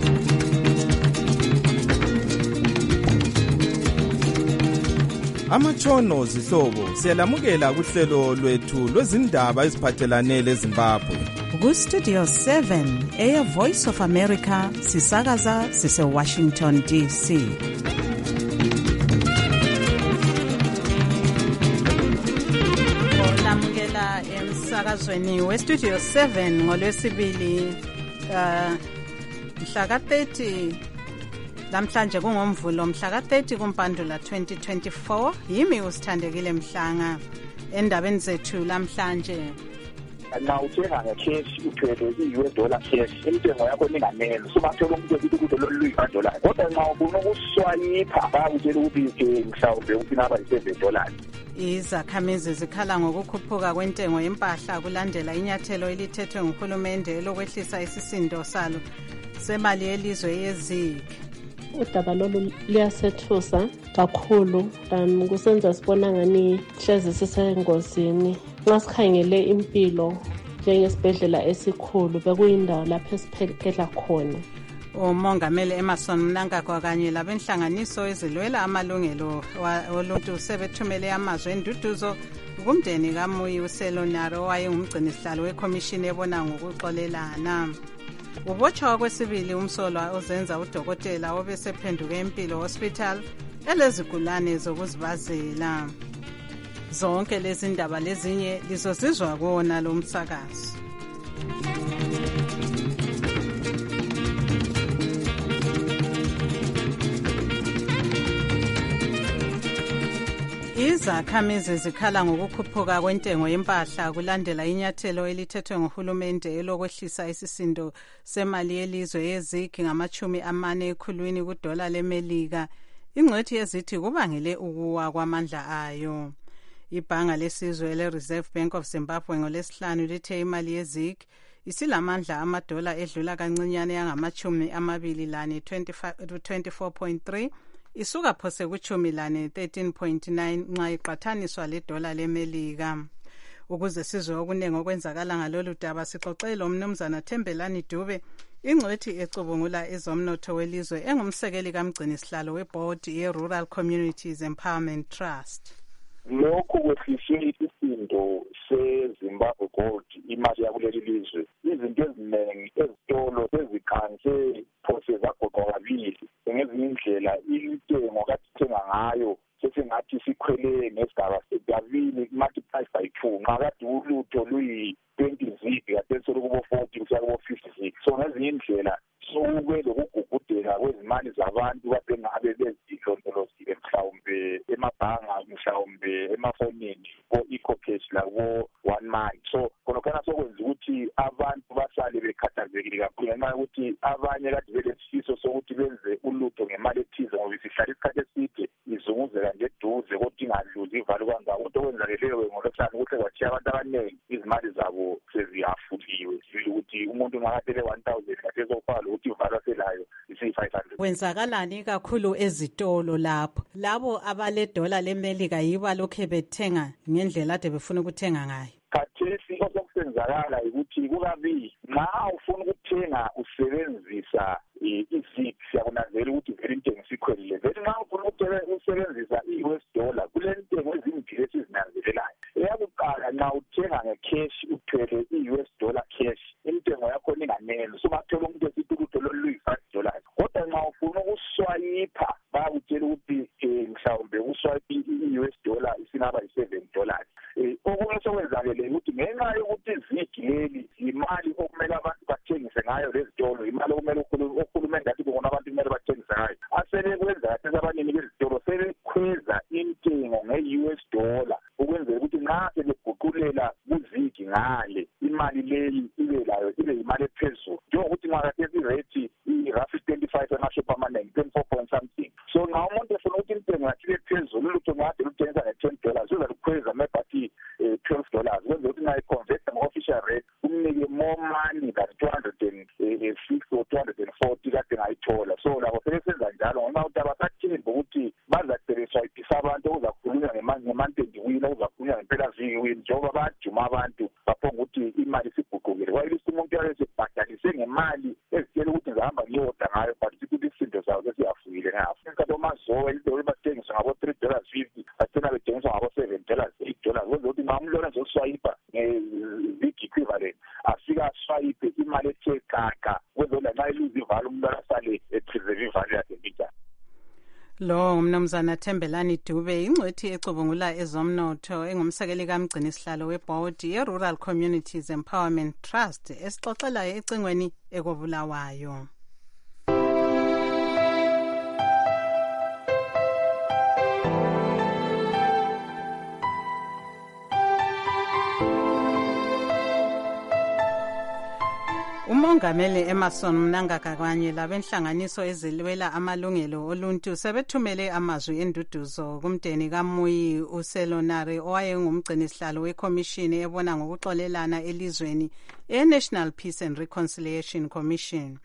Amatshono zihlobo siyalamukela kuhlelo lwethu lwezindaba eziphathelane leZimbabwe. Ku Studio seven Air Voice of America sisakaza sise Washington D C. Olamukela emsakazweni we Studio seven ngolwesibili uh, mhla ka thirty namhlanje kungomvulo mhla ka thirty kuMpandula twenty twenty-four. Yimi uSithandekile Mhlanga endabeni zethu lamhlanje. Na uthenga ngecash uthwele i-U S dollar cash intengo yakho ninganele so bathola umuntu ukuthi ukuthi lo luyi dollar kodwa nxa ufuna ukuswayipha bayakutshela ukuthi mhlawumbe ufinaba i-seven dollars. Izakhamizi zikhala ngokukhuphula kwentengo yempahla kulandela inyathelo elithethwe nguhulumende lokwehlisa isisindo salo semali yelizwe yezigi. Udaba lolu liyasethusa kakhulu um kusenza sibona ngani hleze sisengozini nxa sikhangele impilo njengesibhedlela esikhulu bekuyindawo lapho esiphephetha khona. Umongameli Emerson Mnangagwa kanye labenhlanganiso ezilwela amalungelo oluntu sebethumele amazwi enduduzo kumndeni kaMuyi uSelonaro wayengumgcinisihlalo wekhomishini ebona ngokuxolelana. Ubotshwa kwesibili umsolwa ozenza udokotela obesephenduke empilo hospital elezigulane zokuzibazela. Zonke lezi ndaba lezinye lizosizwa kuona lo msakazo. Izakhamizi zikhala ngokukhuphuka kwentengo yempahla kulandela inyathelo elithethwe nguhulumende elokwehlisa isisindo semali yelizwe yezigi ngamachumi amane ekhulwini kudola lemelika. Ingcwethi yezithi kubangele ukuwa kwamandla ayo. Ibhanga lesizwe le-Reserve Bank of Zimbabwe ngolesihlanu lithe imali yezigi isilamandla amadola edlula kancinyane yangamachumi amabili lane twenty-four point three isuka phose kuchumi lane thirteen point nine nxa iqathaniswa le dola lemelika. Ukuze sizwe okunengi okwenzakala ngalolu daba sixoxele umnumzana Thembelani Dube ingcwethi ecubungula ezomnotho welizwe engumsekeli kamgcinisihlalo weboard ye-Rural Communities Empowerment Trust. Lokhu kwehliswe isisindo seZimbabwe Gold imali yakuleli lizwe izinto eziningi ezitolo ezikhanse phose zagoqwa kabili ngezinye indlela intengo kathenga ngayo sesingathi sikhwele ngesigaba sekabili multiply by two nxa kade ulutho luyi twenty zig kade solukubo forty kusiya kubo fifty zig so ngezinye indlela sokube lokugugudeka kwezimali zabantu kade ngabe bezilondolozile mhlawumbe emabhanga mhlawumbe emafonini ko-ecocash labo one man so khonokhana sokwenza ukuthi abantu basale bekhathazekile kakhulu ngenxa yokuthi abanye kade belesifiso sokuthi benze ulutho ngemali ethize ngoba isihlala isikhathi eside izunguzeka nje eduze kodwa ingadluli ivalo kangako kodwa okwenzakeleyo ngolosihlanu ukuthi kwathiya abantu abaningi izimali zabo seziyafuliwe sibili ukuthi umuntu nxa katele one thousand kade sokufaka lokuthi ivalo aselayo isiyi-five hundred. Kwenzakalani kakhulu ezitolo lapho labo abaledola lemelika yiba lokhe bethenga ngendlela ade befuna ukuthenga ngayo? Khathesi osokusenzakala ukuthi kukabili nxa ufuna ukuthenga usebenzisa i-zig siyakunanzela ukuthi vele intengo isikhwelile vele nxa ufuna ukusebenzisa i-U S dollar kule ntengo ezimbili esizinanzelelayo. Eyakuqala nxa uthenga ngecash uthwele i-U S dollar cash intengo yakho ninganele so bathola umuntu esithi ulutho loluyi-five dollars kodwa nxa ufuna ukuswayipha bayakutshela ukuthi mhlawumbe uswayipe i-U S dollar isingaba yi-seven dollars. Okunye sokwenzakele ukuthi ngenxa yokuthi izigi leli imali okumele abantu bathengise ngayo lezitolo imali okumele uhulumende athi bona abantu kumele bathengise ngayo asebekwenza kathesi abanini bezitolo sebekhweza intengo nge-U S dollar ukwenzela ukuthi nxa sebeguqulela kuzigi ngale imali leyi ibe layo ibe imali ephezulu njengokuthi ngakathesi irate i-roughly twenty-five emashop amaningi twenty-four point something. So nxa umuntu efuna ukuthi intengo yakhe ibe phezulu lutho ngade luthengisa nge-ten dollars uzalukhweza maybe athi twelve dollars kwenza ukuthi nxa iconvert ama-official rate umnike more money than two hundred fifty or two hundred forty kade ngayithola. So labo sebesenza njalo ngenxa yokuthi abasathembi ukuthi bazapersuadisa abantu okuzakhulunywa ngemantendi wini okuzakhulunywa ngempela-viki wini njengoba bayajuma abantu baphonga ukuthi imali isiguqukile. Wayelisa umuntu yabe sebhadalise ngemali ezitshela ukuthi ngihamba ngiyoda ngayo but ukuthi izinto zawo sesiyafuyile ngayo. Isikhathi omazowe into bathengiswa ngabo-three dollars fifty bagcina bethengiswa ngabo-seven dollars eight dollars kwenza ukuthi nxa umlona zoswayipa nge-big equivalent afika aswayipe imali ethe kaka kwenza ukuthi nxa iluze ivalo umlwana asale epreserve ivalo yakhe mbijana. Lo ngumnumzana Thembelani Dube ingcwethi ecubungula ezomnotho engumsekeli kamgcini sihlalo webhodi ye-Rural Communities Empowerment Trust esixoxelayo ecingweni ekobulawayo. Umongameli Emerson Mnangagwa kanye labenhlanganiso ezilwela amalungelo oluntu sebethumele amazwi enduduzo kumdeni kaMuyi uSelonare owayengumgcini sihlalo wekhomishini ebona ngokuxolelana elizweni e-National Peace and Reconciliation Commission.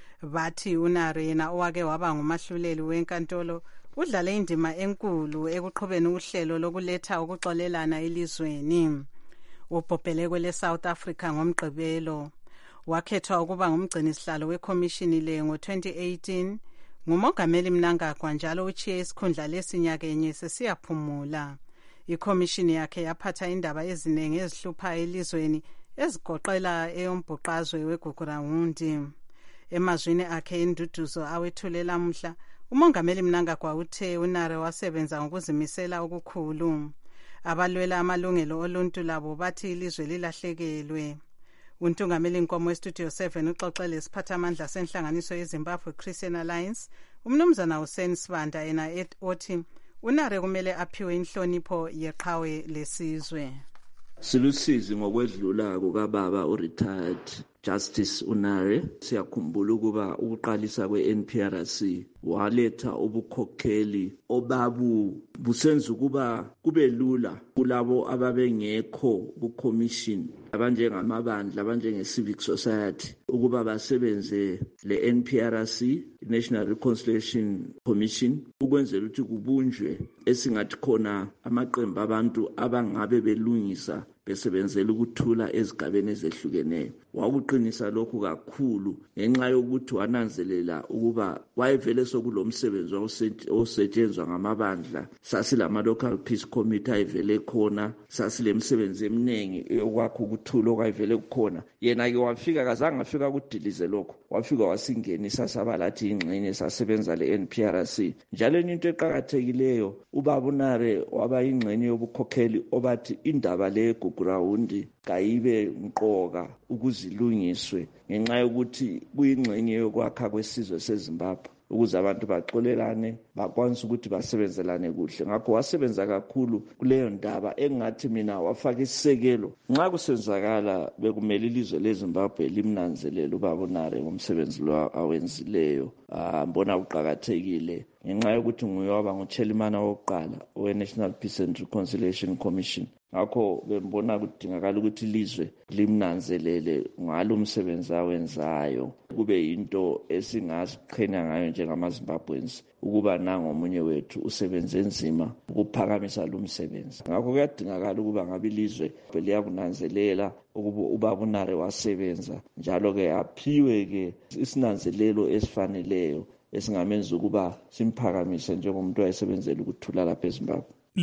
Bathi uNare yena owake waba ngumahluleli wenkantolo udlale indima enkulu ekuqhubeni uhlelo lokuletha ukuxolelana elizweni. Ubhobhele kwele South Africa ngomgqibelo wakhethwa ukuba ngumgcini sihlalo wekhomishini le ngo-twenty eighteen. Ngumongameli Mnangagwa njalo uchiye isikhundla lesinyakenye sesiyaphumula. Ikhomishini yakhe yaphatha indaba eziningi ezihlupha elizweni ezigoqela eyombhuqazwe weGugurawundi. Emazwini akhe induduzo awethulela mhla umongameli Mnangagwa uthe uNare wasebenza ngokuzimisela okukhulu. Abalwela amalungelo oluntu labo bathi ilizwe lilahlekelwe. Untungameli Nkomo eStudio seven uxoxele isiphathamandla senhlanganiso yeZimbabwe Christian Alliance umnumzana Hussein Sibanda yena othi uNare kumele aphiwe inhlonipho yeqhawe lesizwe. Silusizi ngokwedlula kukababa uretired Justice uNare. Siyakhumbula ukuba ukuqalisa kwe-N P R C waletha ubukhokheli obabu busenza ukuba kube lula kulabo ababengekho ku-commission abanjengamabandla abanjenge-civic society ukuba basebenze le-N P R C, National Reconciliation Commission, ukwenzela ukuthi kubunjwe esingathi khona amaqembu abantu abangabe belungisa besebenzela ukuthula ezigabeni ezehlukeneyo. Wakuqinisa lokhu kakhulu ngenxa yokuthi wananzelela ukuba wayevele sokulomsebenzi osetshenzwa ngamabandla. Sasilama local peace committee ayivele khona, sasilemsebenzi eminingi yokwakha ukuthula okwayivele kukhona. Yena ke wafika kazange afika kudilize lokho, wafika wasingenisa sabalathi ingxenye sasebenza le-N P R C. Njalo into eqhakathekileyo ubaba uNare waba ingxenye yobukhokheli obathi indaba le Gugurawundi kayibe mqoka ukuzilungiswe ngenxa yokuthi kuyingxenye yokwakha kwesizwe seZimbabwe ukuze abantu baxolelane bakwanise ukuthi basebenzelane kuhle. Ngakho wasebenza kakhulu kuleyo ndaba engathi mina wafaka isisekelo. Nxa kusenzakala bekumele ilizwe leZimbabwe limnanzelele ubaba uNare ngomsebenzi lo awenzileyo. Mbona uqhakathekile ngenxa yokuthi nguye waba nguchairman wokuqala we-National Peace and Reconciliation Commission. Ngakho bembona kudingakala ukuthi ilizwe limnanzelele ngalo umsebenzi awenzayo, kube yinto esingaziqhenya ngayo njengamaZimbabweans ukuba nango omunye wethu usebenze nzima ukuphakamisa lo msebenzi. Ngakho kuyadingakala ukuba ngabe ilizwe liyakunanzelela ukuba ubaba uNare wasebenza, njalo ke aphiwe ke isinanzelelo esifaneleyo esingamenza ukuba simphakamise njengomuntu wayesebenzela ukuthula lapha eZimbabwe.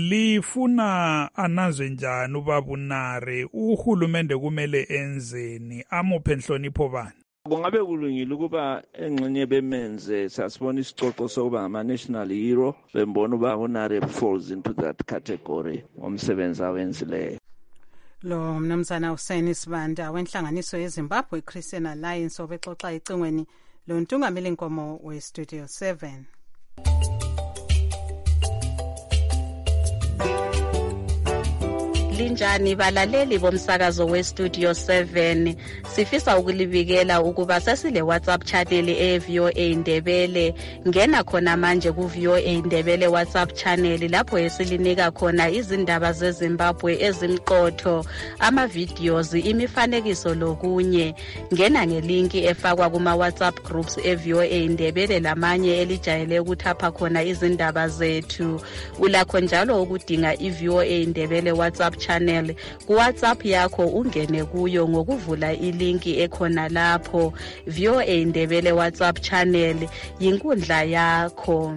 Lifuna anazwe njani ubaba uNare? Uhulumende kumele enzeni? Amuphe inhlonipho bani? Kungabe kulungile ukuba engxenye bemenze sasibona isixoxo sokuba ngama-national hero, bembona ubaba uNare falls into that category ngomsebenzi awenzileyo. Lo mnumzana Hussein Sibanda wenhlanganiso yeZimbabwe Christian Alliance obexoxa ecingweni lo ntungameli Nkomo weStudio seven. linjani balaleli bomsakazo westudio seven? Sifisa ukulibikela ukuba sesile WhatsApp channel e-V O A Ndebele. Ngena khona manje ku-V O A Ndebele WhatsApp channel lapho esilinika khona izindaba zeZimbabwe ezimqotho, ama-videos, imifanekiso lokunye. Ngena ngelinki efakwa kuma-WhatsApp groups e-V O A Ndebele lamanye elijayele ukuthapha khona izindaba zethu. Ulakho njalo ukudinga i-V O A Ndebele WhatsApp channel ku WhatsApp yakho, ungene kuyo ngokuvula ilinki ekhona lapho. V O A Ndebele WhatsApp channel yinkundla yakho.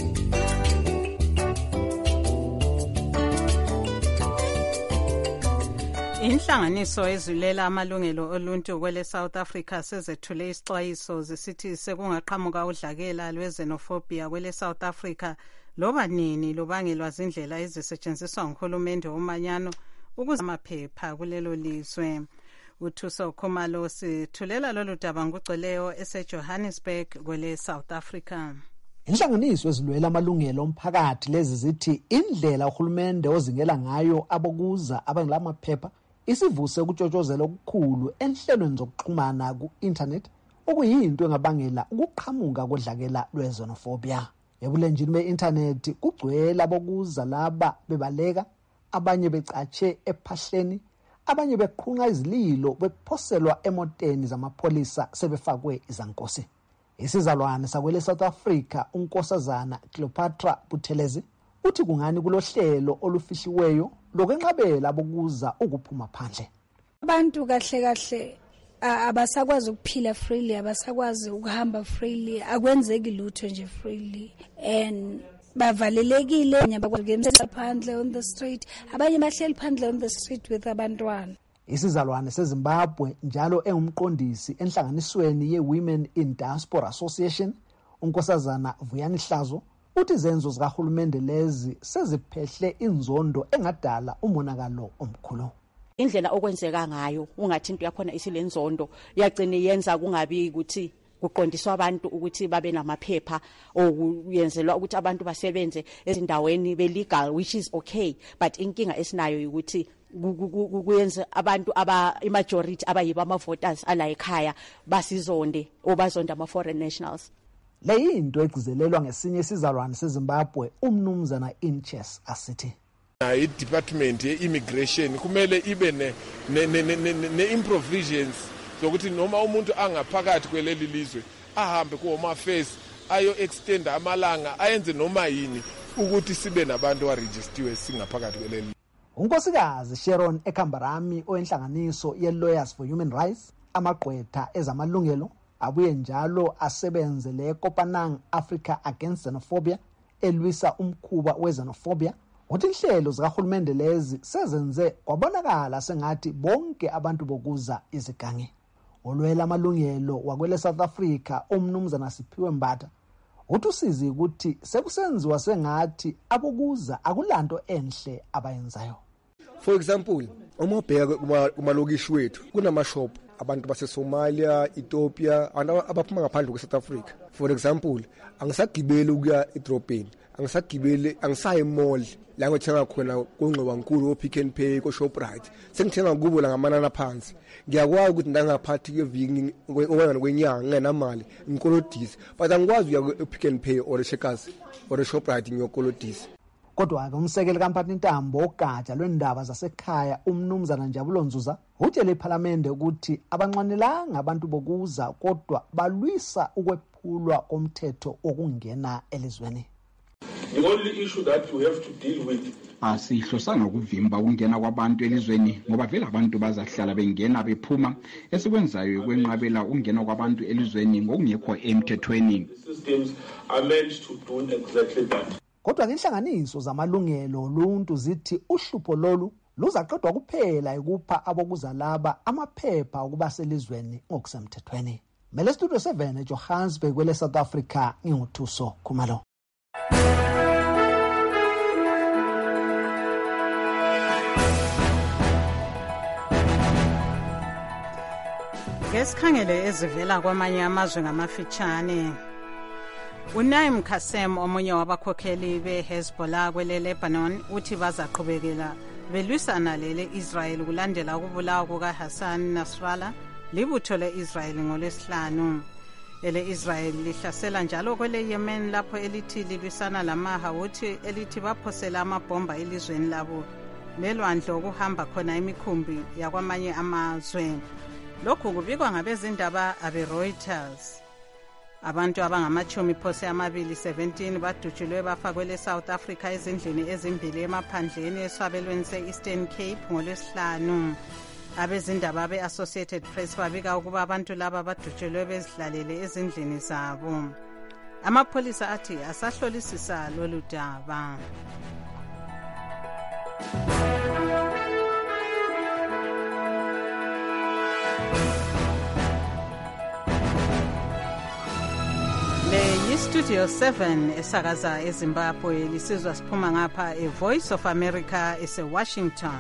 Inhlanganiso ezilela amalungelo oluntu kwele South Africa sezethule isixwayiso zisithi sekungaqhamuka udlakela lwezenofobia kwele South Africa loba nini lubangelwa zindlela ezisetshenziswa nguhulumende womanyano ukuze amaphepha kulelo lizwe. Uthuso Khumalo sithulela lolu daba ngugcweleyo eseJohannesburg kwele South Africa. Inhlanganiso ezilwela amalungelo omphakathi lezi zithi indlela uhulumende ozingela ngayo abokuza abangelamaphepha isivuse ukutshotshozela okukhulu enhlelweni zokuxhumana ku-internet okuyinto engabangela ukuqhamuka kodlakela lwezenofobia. Ebulenjini be-internet kugcwele abokuza laba bebaleka, abanye becatshe ephahleni, abanye beqhunqa izililo bephoselwa emoteni zamapholisa sebefakwe izankosi. Isizalwane sakwele South Africa unkosazana Cleopatra Buthelezi uthi kungani kulohlelo olufihliweyo lokwenqabela abokuza ukuphuma phandle. Abantu kahle kahle abasakwazi ukuphila freely, abasakwazi ukuhamba freely, akwenzeki lutho nje freely, and bavalelekile abanye bakwazi phandle on the street, abanye bahleli phandle on the street with abantwana. Isizalwane seZimbabwe njalo engumqondisi enhlanganisweni ye-Women in Diaspora Association, unkosazana Vuyani Hlazo uthi zenzo zikahulumende lezi seziphehle inzondo engadala umonakalo omkhulu. Indlela okwenzeka ngayo ungathi into yakhona isilenzondo yagcina yenza kungabi ukuthi kuqondiswa abantu ukuthi babe namaphepha okuyenzelwa ukuthi abantu basebenze ezindaweni be-legal, which is okay, but inkinga esinayo ukuthi kuyenza abantu aba imajority abayiba ama-voters ala ekhaya basizonde obazonda ama-foreign nationals. Le yinto egcizelelwa ngesinye isizalwane seZimbabwe umnumzana Inches asithi i-department ye-immigration kumele ibe ne-improvisions zokuthi noma umuntu angaphakathi kweleli lizwe ahambe ku-home affairs ayo-extenda amalanga ayenze noma yini ukuthi sibe nabantu abarejistiwe singaphakathi kweleli. Unkosikazi Sharon Ekambarami oyenhlanganiso ye-Lawyers for Human Rights, amagqwetha ezamalungelo, abuye njalo asebenze le Kopanang Africa Against Xenophobia elwisa umkhuba wezenophobia, uthi inhlelo zikahulumende lezi sezenze kwabonakala sengathi bonke abantu bokuza izigange. Olwela amalungelo wakwele South Africa umnumzana Siphiwe Mbatha uthi usizi ukuthi sekusenziwa sengathi abokuza akulanto enhle abayenzayo. For example, uma ubheka kumalokishi wethu kunamashop abantu baseSomalia, Ethiopia, abaphuma ngaphandle kwe-South Africa. For example, angisagibeli ukuya edrobheni, angisagibeli, angisayi mall la ngithenga khona kongqobankulu oPick n Pay koShoprite. Sengithenga kubo la ngamanana phansi. Ngiyakwazi ukuthi ndangaphathi keviki okwana kwenyanga ngenamali ngikolodisi, but angikwazi ukuya ePick n Pay or eCheckers or eShoprite ngiyokolodisa. Kodwa-ke umsekeli kaMphathi Ntambo ogatsha lwendaba zasekhaya umnumzana Njabulo Nzuza utshele iPhalamende ukuthi abanqwanelanga abantu bokuza kodwa balwisa ukwephulwa komthetho okungena elizweni. The only issue that we have to deal with asihlosanga ukuvimba ukungena kwabantu elizweni ngoba vele abantu bazahlala bengena bephuma, esikwenzayo kwenqabela ukungena kwabantu elizweni ngokungekho emthethweni. Systems are meant to do exactly that. Kodwa inhlanganiso zamalungelo oluntu zithi uhlupho lolu luzaqedwa kuphela ekupha abokuza laba amaphepha ukuba selizweni ngokusemthethweni. Mele Studio seven eJohannesburg kwele South Africa, nginguthuso Khumalo. Ngesikhangele ezivela kwamanye amazwe ngamafitshane. Unaim Kasem omunye wabakhokheli beHezbollah kwele Lebanon uthi bazaqhubekela belwisana lele Israel kulandela ukubulawa kukaHassan Nasrallah libutho le-Israel ngolwesihlanu. Ele Israel lihlasela njalo kwele Yemen lapho elithi libisana lamaHouthi elithi baphosela amabhomba elizweni labo lelwandle okuhamba khona imikhumbi yakwamanye amazwe. Lokhu kubikwa ngabezindaba abe-Reuters. Abantu abangamachumi phose amabili seventeen badutshulwe bafakwele South Africa ezindlini ezimbili emaphandleni eswabelweni se-Eastern Cape ngolwesihlanu. Abezindaba be-Associated Press babika ukuba abantu laba badutshulwe bezihlalele ezindlini zabo. Amapholisa athi asahlolisisa lolu daba. Le yi-Studio seven esakaza eZimbabwe lisizwa siphuma ngapha e-Voice of America ese-Washington.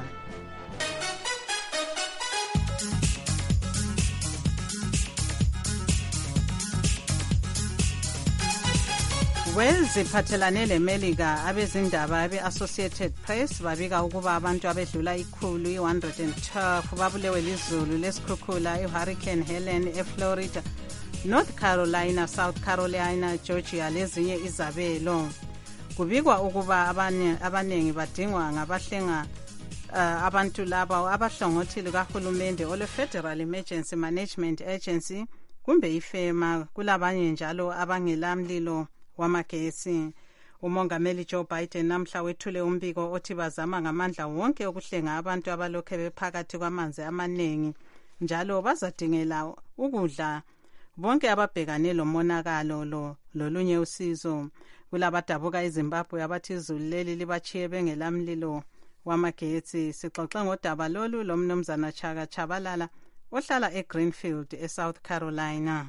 Weziphathelane leMelika abezindaba abe-Associated Press babika ukuba abantu abedlula ikhulu i-one hundred twelve babulewe lizulu lesikhukhula i-Hurricane Helen eFlorida, North Carolina, South Carolina, Georgia lezinye izabelo. Kubikwa ukuba abanye abanengi badingwa ngabahlenga uh, abantu laba abahlongothile kahulumende ole Federal Emergency Management Agency kumbe ifema, kulabanye njalo abangelamlilo wamagesi. Umongameli Joe Biden namhla wethule umbiko othi bazama ngamandla wonke ukuhlenga abantu abalokhe bephakathi kwamanzi amanengi njalo bazadingela ukudla bonke ababhekane lomonakalo lo lolunye usizo. Kulabadabuka eZimbabwe abathi izulu leli libachiye bengelamlilo wamagesi. Sixoxe ngodaba lolu lomnumzana Chaka Chabalala ohlala eGreenfield eSouth Carolina.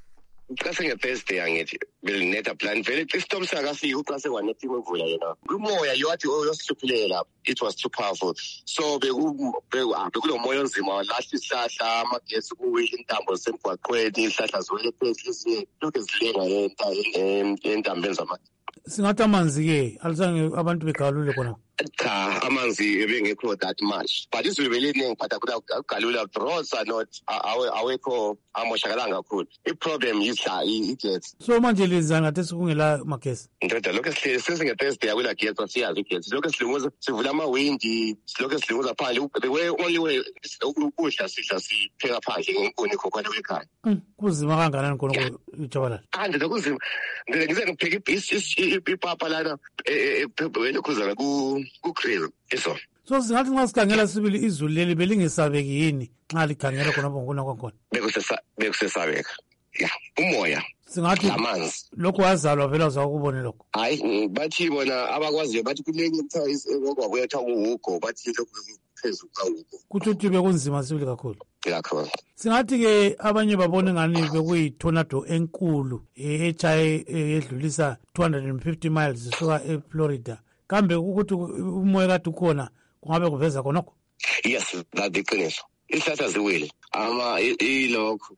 Xa nge-Thursday angithi belinetha plan vele istorm sakafika uxa sekwanetha imvula yena umoya yowathi oyosihluphilela lapho. It was too powerful, so bekulo moya onzima lahla isihlahla amagesi kuwile intambo zisemgwaqweni izihlahla ziwele phezulu ezinye lokhu zilenga entambeni zamagesi. Singathi amanzi-ke alizange abantu begalule khona? Cha, amanzi ebengekho that much, but izulu beliningi but akugalula. Roads are not awekho amoshakalanga kakhulu. I-problem yisla igesi. So manje lenzani ngathi sekungela magesi? Ndoda lokho sihlele sesinge-Thursday akula gesi asiyazi igesi. Lokho silunguza sivula amawindi, lokho silunguza phandle. The way only way ukudla sidla sipheka phandle ngenkuni khokhwana kwekhaya. Kuzima kangakanani khona uJabalala? Ande lokuzima. Ngize ngipheka ipapa lana ekhuzana ku ku-crazy eso. So singathi nxa sikhangela sibili izulu leli belingesabeki yini nxa likhangela khonapho ngokuna kwakhona? Bekusesabeka, ya umoya singathi amanzi lokho wazalwa vela uzakubone lokho. Hayi bathi bona abakwaziyo bathi kulenye okwakwetha uhugo bathi lokho phezulu kahugo kuthi uthi bekunzima sibili kakhulu kakhulu. Singathi-ke abanye babone ngani bekuyi-tornado enkulu echaye edlulisa two hundred fifty miles isuka eFlorida. Kambe ukuthi umoya kade ukhona kungabe kuveza khonokho? Yes, that iqiniso. Isihlahla ziwile ama ilokho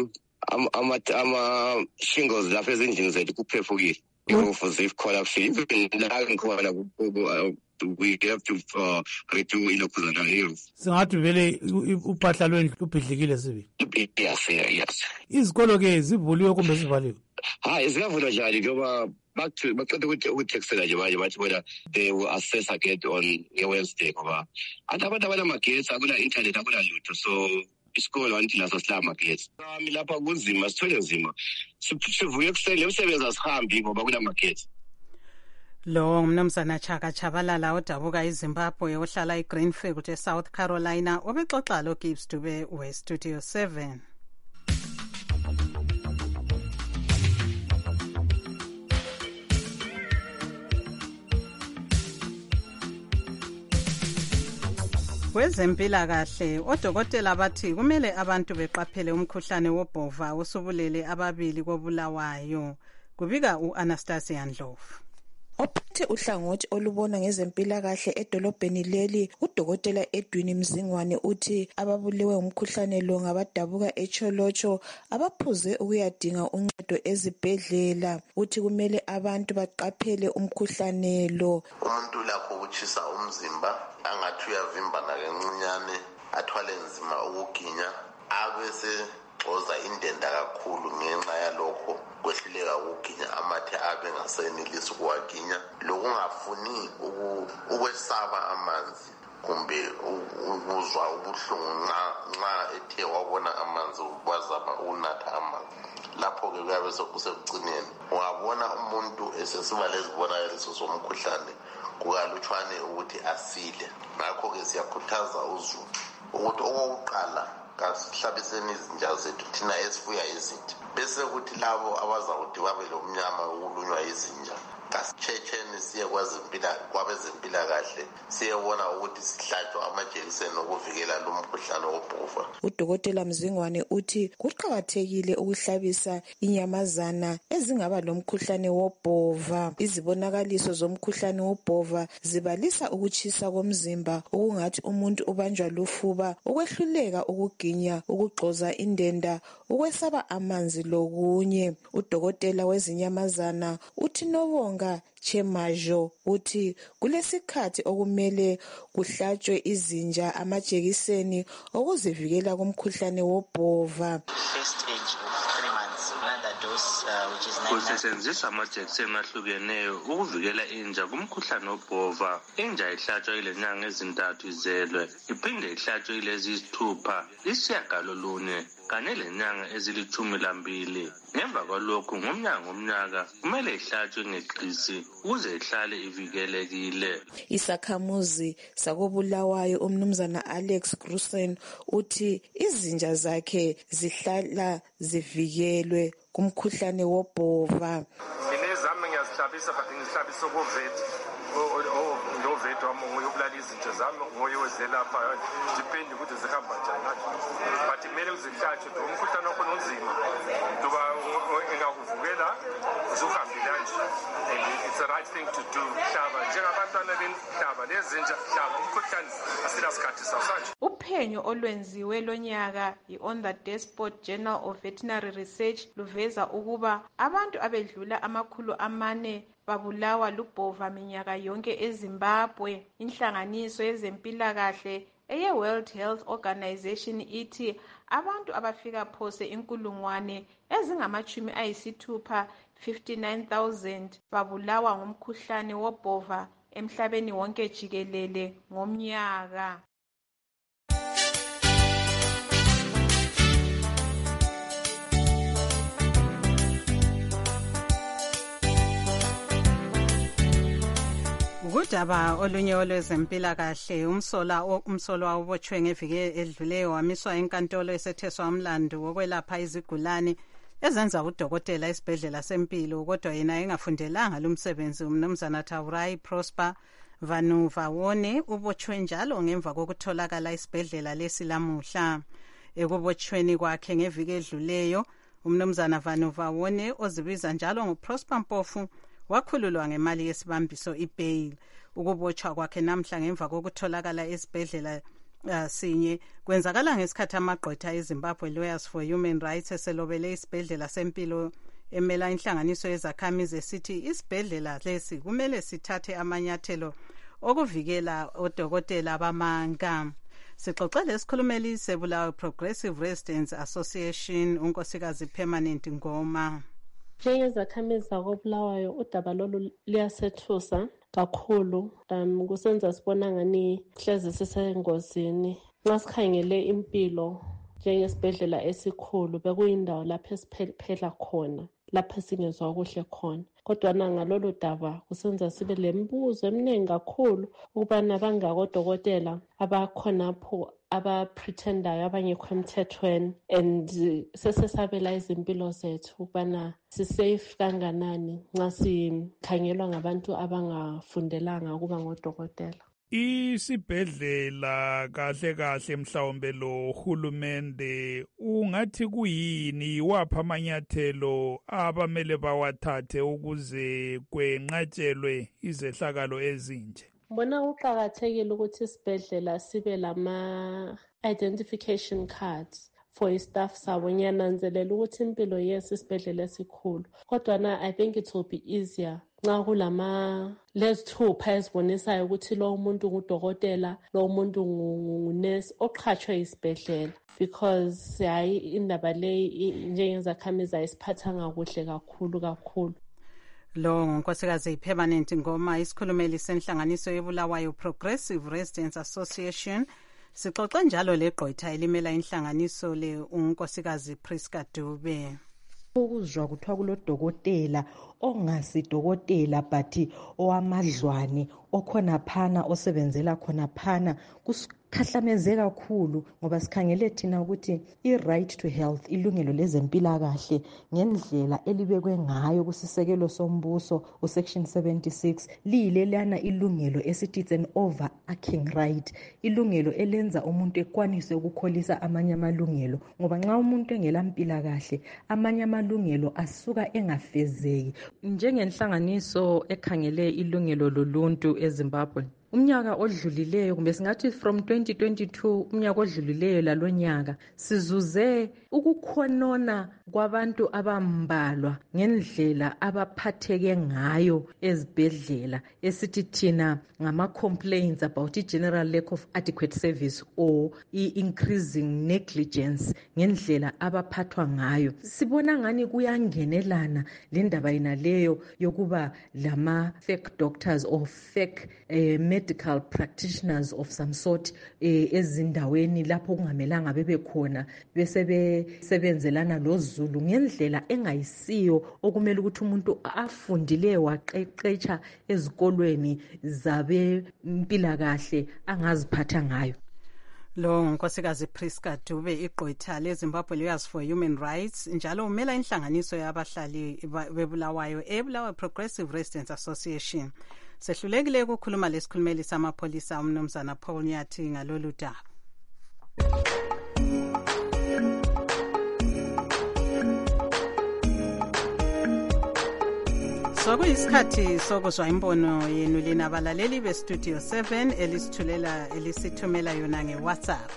ama ama shingles lapha ezindlini zethu kuphefukile. Irufu zikholaphile even la ngikhona we have to uh, redo ilokhuzana here. Singathi vele uphahla lwendlu lubhidlikile sibi. Yes, yes. Izikolo-ke zivuliwe kumbe zivaliwe? Hayi zingavulwa njani ngoba baqeda ukuthekisela nje manje bathi bona they will assess again on nge-Wednesday ngoba abantu abanamagesi akula-internet akula lutho, so isikolo anti naso sila magesi. Ami lapha kunzima, sithwele nzima, sivuye ekuseni umsebenzi asihambi ngoba kunamagesi. Lo mnumzana Chaka Chabalala odabuka eZimbabwe ohlala eGreenfield eSouth Carolina obexoxa lo Gibbs Dube we-Studio seven. Kwezempilakahle odokotela bathi kumele abantu beqaphele umkhuhlane wobhova osubulele ababili kobulawayo. Kubika u-Anastasia Ndlovu. Ophethe uhlangothi olubona ngezempilakahle edolobheni leli udokotela Edwin Mzingwane uthi ababulewe umkhuhlane lo ngabadabuka eCholocho abaphuze ukuyadinga uncedo ezibhedlela. Uthi kumele abantu baqaphele umkhuhlane lo. Umuntu lakho ukutshisa umzimba angathi uyavimbana kancinyane athwale nzima ukuginya abese xoza indenda kakhulu ngenxa yalokho kwehluleka ukuginya amathe abe ngasenelisi ukuwaginya lokungafuni ukwesaba amanzi kumbe ukuzwa ubuhlungu nxa ethe wabona amanzi wazama ukunatha amanzi. Lapho-ke kuyabe sekusekugcineni ungabona umuntu esesiba lezibonakaliso zomkhuhlane kukalutshwane ukuthi asile. Ngakho-ke siyakhuthaza uzulu ukuthi okokuqala kasihlabiseni izinja zethu thina esifuya izinja, bese kuthi labo abazakuthi babe lomnyama ukulunywa izinja kasitshetheni siye kwabezempilakahle siyebona ukuthi sihlatshwa amajekiseni okuvikela lo mkhuhlane wobhova. Udokotela Mzingwane uthi kuqakathekile ukuhlabisa inyamazana ezingaba lomkhuhlane wobhova. Izibonakaliso zomkhuhlane wobhova zibalisa ukutshisa komzimba, ukungathi umuntu ubanjwa lufuba, ukwehluleka ukuginya, ukugcoza indenda, ukwesaba amanzi lokunye. Udokotela wezinyamazana uthi Nobonga Chemajo uthi kulesikhathi okumele kuhlatshwe izinja amajekiseni okuzivikela kumkhuhlane wobhova. Kusetshenziswa amajekiseni ahlukeneyo ukuvikela inja kumkhuhlane wobhova. Inja ihlatshwa ilenyanga ezintathu izelwe, iphinde ihlatshwe ilezi isithupha, isiyagalolunye kanye lenyanga ezilithumi lambili. Ngemva kwalokhu ngomnyaka ngomnyaka kumele ihlatshwe ngeqisi ukuze ihlale ivikelekile. Isakhamuzi sakobulawayo umnumzana Alex Grusen uthi izinja zakhe zihlala zivikelwe kumkhuhlane wobhova. Inezami ngiyazihlabisa but ngizihlabisa okovethi. Ndovethi wami ngoyobulala izinto zami ngoyozelapha depend ukuthi zihamba njani. But kumele uzihlatshwe umkhuhlane wakho nonzima. Ngoba engakuvukela uzuhambela nje. It's the right thing to do. Hlaba njengabantwana benhlaba lezinja hlaba umkhuhlane asila sikhathi sasanje. Uphenyo olwenziwe lonyaka yi-On the Despot Journal of Veterinary Research luveza ukuba abantu abedlula amakhulu amane babulawa lubhova minyaka yonke eZimbabwe. Inhlanganiso yezempilakahle eye World Health Organization ithi abantu abafika phose inkulungwane ezingamachumi ayisithupha fifty-nine thousand babulawa ngumkhuhlane wobhova emhlabeni wonke jikelele ngomnyaka. Udaba olunye olwezempilakahle umsola umsolwa ubotshwe ngeviki edluleyo wamiswa enkantolo esetheswa umlando wokwelapha izigulane ezenza udokotela esibhedlela sempilo kodwa yena engafundelanga lumsebenzi. Umnumzana Taurai Prosper Vanuvawone ubotshwe njalo ngemva kokutholakala esibhedlela lesilamuhla. Ekubotshweni kwakhe ngeviki edluleyo umnumzana Vanuvawone ozibiza njalo nguProsper Mpofu wakhululwa ngemali yesibambiso ibail. Ukubotshwa kwakhe namhla ngemva kokutholakala esibhedlela uh, sinye kwenzakala ngesikhathi amagqwetha eZimbabwe Lawyers for Human Rights eselobele isibhedlela sempilo emela inhlanganiso yezakhamizi esithi isibhedlela lesi kumele sithathe amanyathelo okuvikela odokotela abamanga. Sixoxele isikhulumeli sebulawayo Progressive Residents Association unkosikazi Permanent Ngoma. Njengezakhamizi zakobulawayo udaba lolu liyasethusa kakhulu. um kusenza sibona ngani hleze sisengozini. Nxa sikhangele impilo njengesibhedlela esikhulu bekuyindawo lapho esiphephela khona, lapho singezwa kuhle khona. Kodwa ngalolu daba kusenza sibe lembuzo eminingi kakhulu ukubana bangakodokotela abakhonapho aba-pretendayo abangekho emthethweni and sesesabela izimpilo zethu ukubana sisafe kanganani nxa sikhangelwa ngabantu abangafundelanga ukuba ngodokotela. Isibhedlela kahle kahle mhlawumbe lo hulumende ungathi kuyini wapha amanyathelo abamele bawathathe ukuze kwenqatshelwe izehlakalo ezinje? Mbona kuqakathekile ukuthi isibhedlela sibe lama identification cards for istaff sabo. Ngiyananzelela ukuthi impilo yes isibhedlela esikhulu, kodwa na I think it will be easier nxa kulama lezithupha ezibonisayo ukuthi lo muntu ngudokotela, lo muntu ngunesi oqhatshwe isibhedlela, because hayi indaba leyi njengezakhamizi ayisiphathanga kuhle kakhulu kakhulu. Lo ngunkosikazi Permanent Ngoma, isikhulumeli senhlanganiso yebulawayo Progressive Residents Association. Sixoxa njalo legqwetha elimela inhlanganiso le unkosikazi Priska Dube. Ukuzwa kuthiwa kulodokotela ongasidokotela but owamadlwane okhona phana osebenzela khona phana kusikhahlameze kakhulu, ngoba sikhangele thina ukuthi i-right to health, ilungelo lezempilakahle ngendlela elibekwe ngayo kusisekelo sombuso usection seventy-six liyilelana ilungelo esithi it's an overarching right, ilungelo elenza umuntu ekwanise ukukholisa amanye amalungelo, ngoba nxa umuntu engela mpilakahle amanye amalungelo asuka engafezeki. Njengenhlanganiso ekhangele ilungelo loluntu eZimbabwe, umnyaka odlulileyo kumbe singathi from twenty twenty-two umnyaka odlulileyo lalonyaka sizuze ukukhonona kwabantu abambalwa ngendlela abaphatheke ngayo ezibhedlela, esithi thina ngama complaints about i-general lack of adequate service or i-increasing negligence ngendlela abaphathwa ngayo. Sibona ngani kuyangenelana lendaba yinaleyo yokuba lama fake doctors or fake eh, medical practitioners of some sort eh, ezindaweni lapho kungamelanga bebe khona bese besebenzelana lozulu ngendlela engayisiyo okumele ukuthi umuntu afundile waqeqetsha ezikolweni zabe mpilakahle angaziphatha ngayo. Lo ngunkosikazi Priska Dube, igqwetha leZimbabwe Lawyers for Human Rights, njalo umela inhlanganiso yabahlali bebulawayo eBulawayo Progressive Residents Association. Sehlulekile ukukhuluma lesikhulumeli samapholisa umnumzana Paul Nyathi ngalolu daba. Sokuyisikhathi sokuzwa imbono yenu lina abalaleli beStudio seven elisithulela elisithumela yona ngeWhatsApp.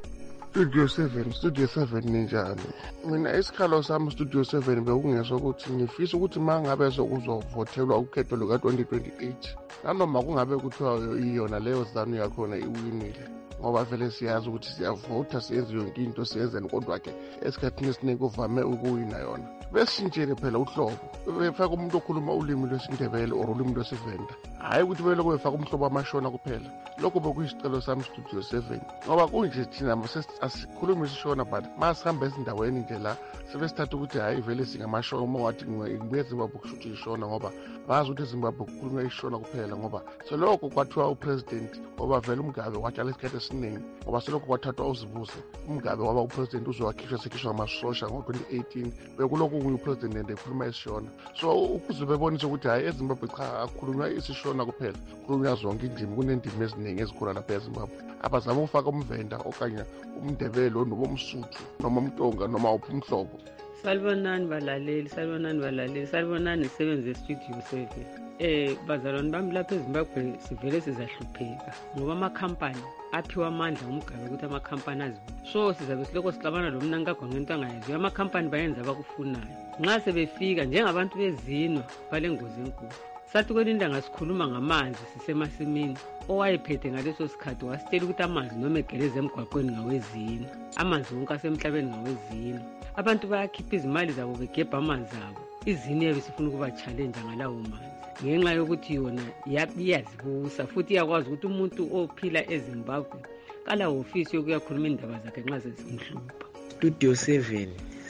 Studio seven, Studio seven ninjani? Mina isikhalo sami Studio seven bekungeso ukuthi ngifisa ukuthi mangabe sokuzovothelwa ukhetho luka twenty twenty-eight. Nanoma kungabe kuthiwa iyona leyo zanu yakhona iwinile. Ngoba vele siyazi ukuthi siyavota siyenze yonke into siyenzeni, kodwa ke esikhathini esiningi uvame ukuwina yona. Besishintshele phela uhlobo. Befaka umuntu okhuluma ulimi lwesiNdebele or ulimi lwesivenda. Hayi ukuthi bele kufaka umhlobo amashona kuphela. Lokho bekuyisicelo sami Studio seven. Ngoba kunje thina asikhulumi isishona but masihamba ezindaweni nje la sebesithatha ukuthi hayi vele singamashona uma wathi ngibuye eZimbabwe kushuthi ishona, ngoba bazi ukuthi eZimbabwe kukhulunywa ishona kuphela, ngoba selokho kwathiwa upresident ngoba vele umgabe watshala isikhathi esiningi, ngoba selokho kwathathwa uzibuze umgabe waba upresident uzowakhishwa sekhishwa amasosha ngo twenty eighteen bekulokhu upresident ekhuluma isishona. So ukuze bebonise ukuthi hayi eZimbabwe cha akukhulunywa isishona kuphela, kukhulunywa zonke indimi, kunendimi eziningi ezikhona lapha eZimbabwe. Abazama ukufaka umvenda okanye umndebele noma umsuthu noma umtonga noma uphi umhlobo. Salibonani balaleli, salibonani balaleli, salibonani isebenze eStudio seven. Eh bazalwane bami lapha eZimbabwe sivele sizahlupheka ngoba amakhampani aphiwa amandla umgabe ukuthi amakhampani azivume. So sizabe siloko sixabana lo mnankagwa ngento angayenziyo. Amakhampani bayenza abakufunayo. Nxa sebefika njengabantu bezinwa bale ngozi enkulu. Sathi kwelinda ngasikhuluma ngamanzi sisemasimini. Owayephethe ngaleso sikhathi wasitshela ukuthi amanzi noma egeleze emgwaqweni ngawezino. Amanzi wonke asemhlabeni ngawezino. Abantu bayakhipha izimali zabo begebha amanzi abo. Izini yabe sifuna ukuba challenge ngalawo manzi. Ngenxa yokuthi yona iyazibusa futhi iyakwazi ukuthi umuntu ophila eZimbabwe kala ofisi yokuyakhuluma indaba zakhe nxa sezimhlupha. Studio seven,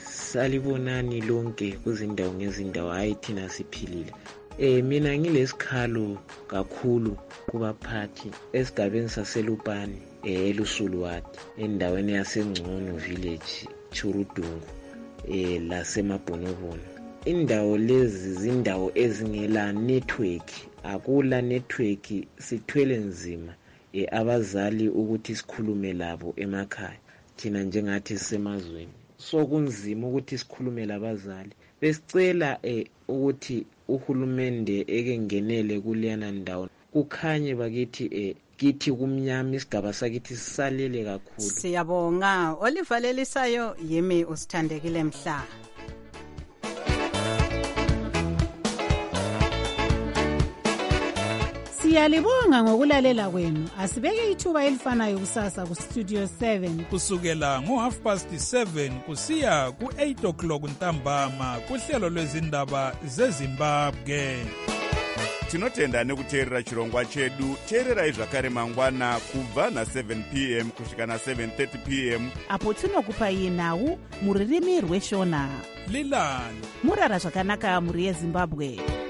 salibonani lonke kuzindawo ngezindawo, hayi thina siphilile. Eh mina ngilesikhalo kakhulu kubaphathi esigabeni saseLupane eLusulwati endaweni yaseNgcono village Churudungu eh lasemabhonobono. Indawo lezi zindawo ezingela network, akula network, sithwele nzima e, abazali ukuthi sikhulume labo emakhaya thina njengathi sisemazweni. So kunzima ukuthi sikhulume labazali. Besicela eh, ukuthi uhulumende eke ngenele kuleyana ndawo kukhanye bakithi eh, kithi kumnyama isigaba sakithi sisalele kakhulu. Siyabonga. Oliver Lelisayo, yimi usithandekile Mhla. Siyalibonga ngokulalela kwenu. Asibeke ithuba elifanayo kusasa ku Studio seven kusukela ngo half past seven kusiya ku eight o'clock ntambama kuhlelo lwezindaba zeZimbabwe. Tinotenda nekuteerera chirongwa chedu. Teererai zvakare mangwana kubva na seven p m kusvika na seven thirty p m apo tinokupai nhau muririmi rweshona. Lilani murara zvakanaka muri yeZimbabwe.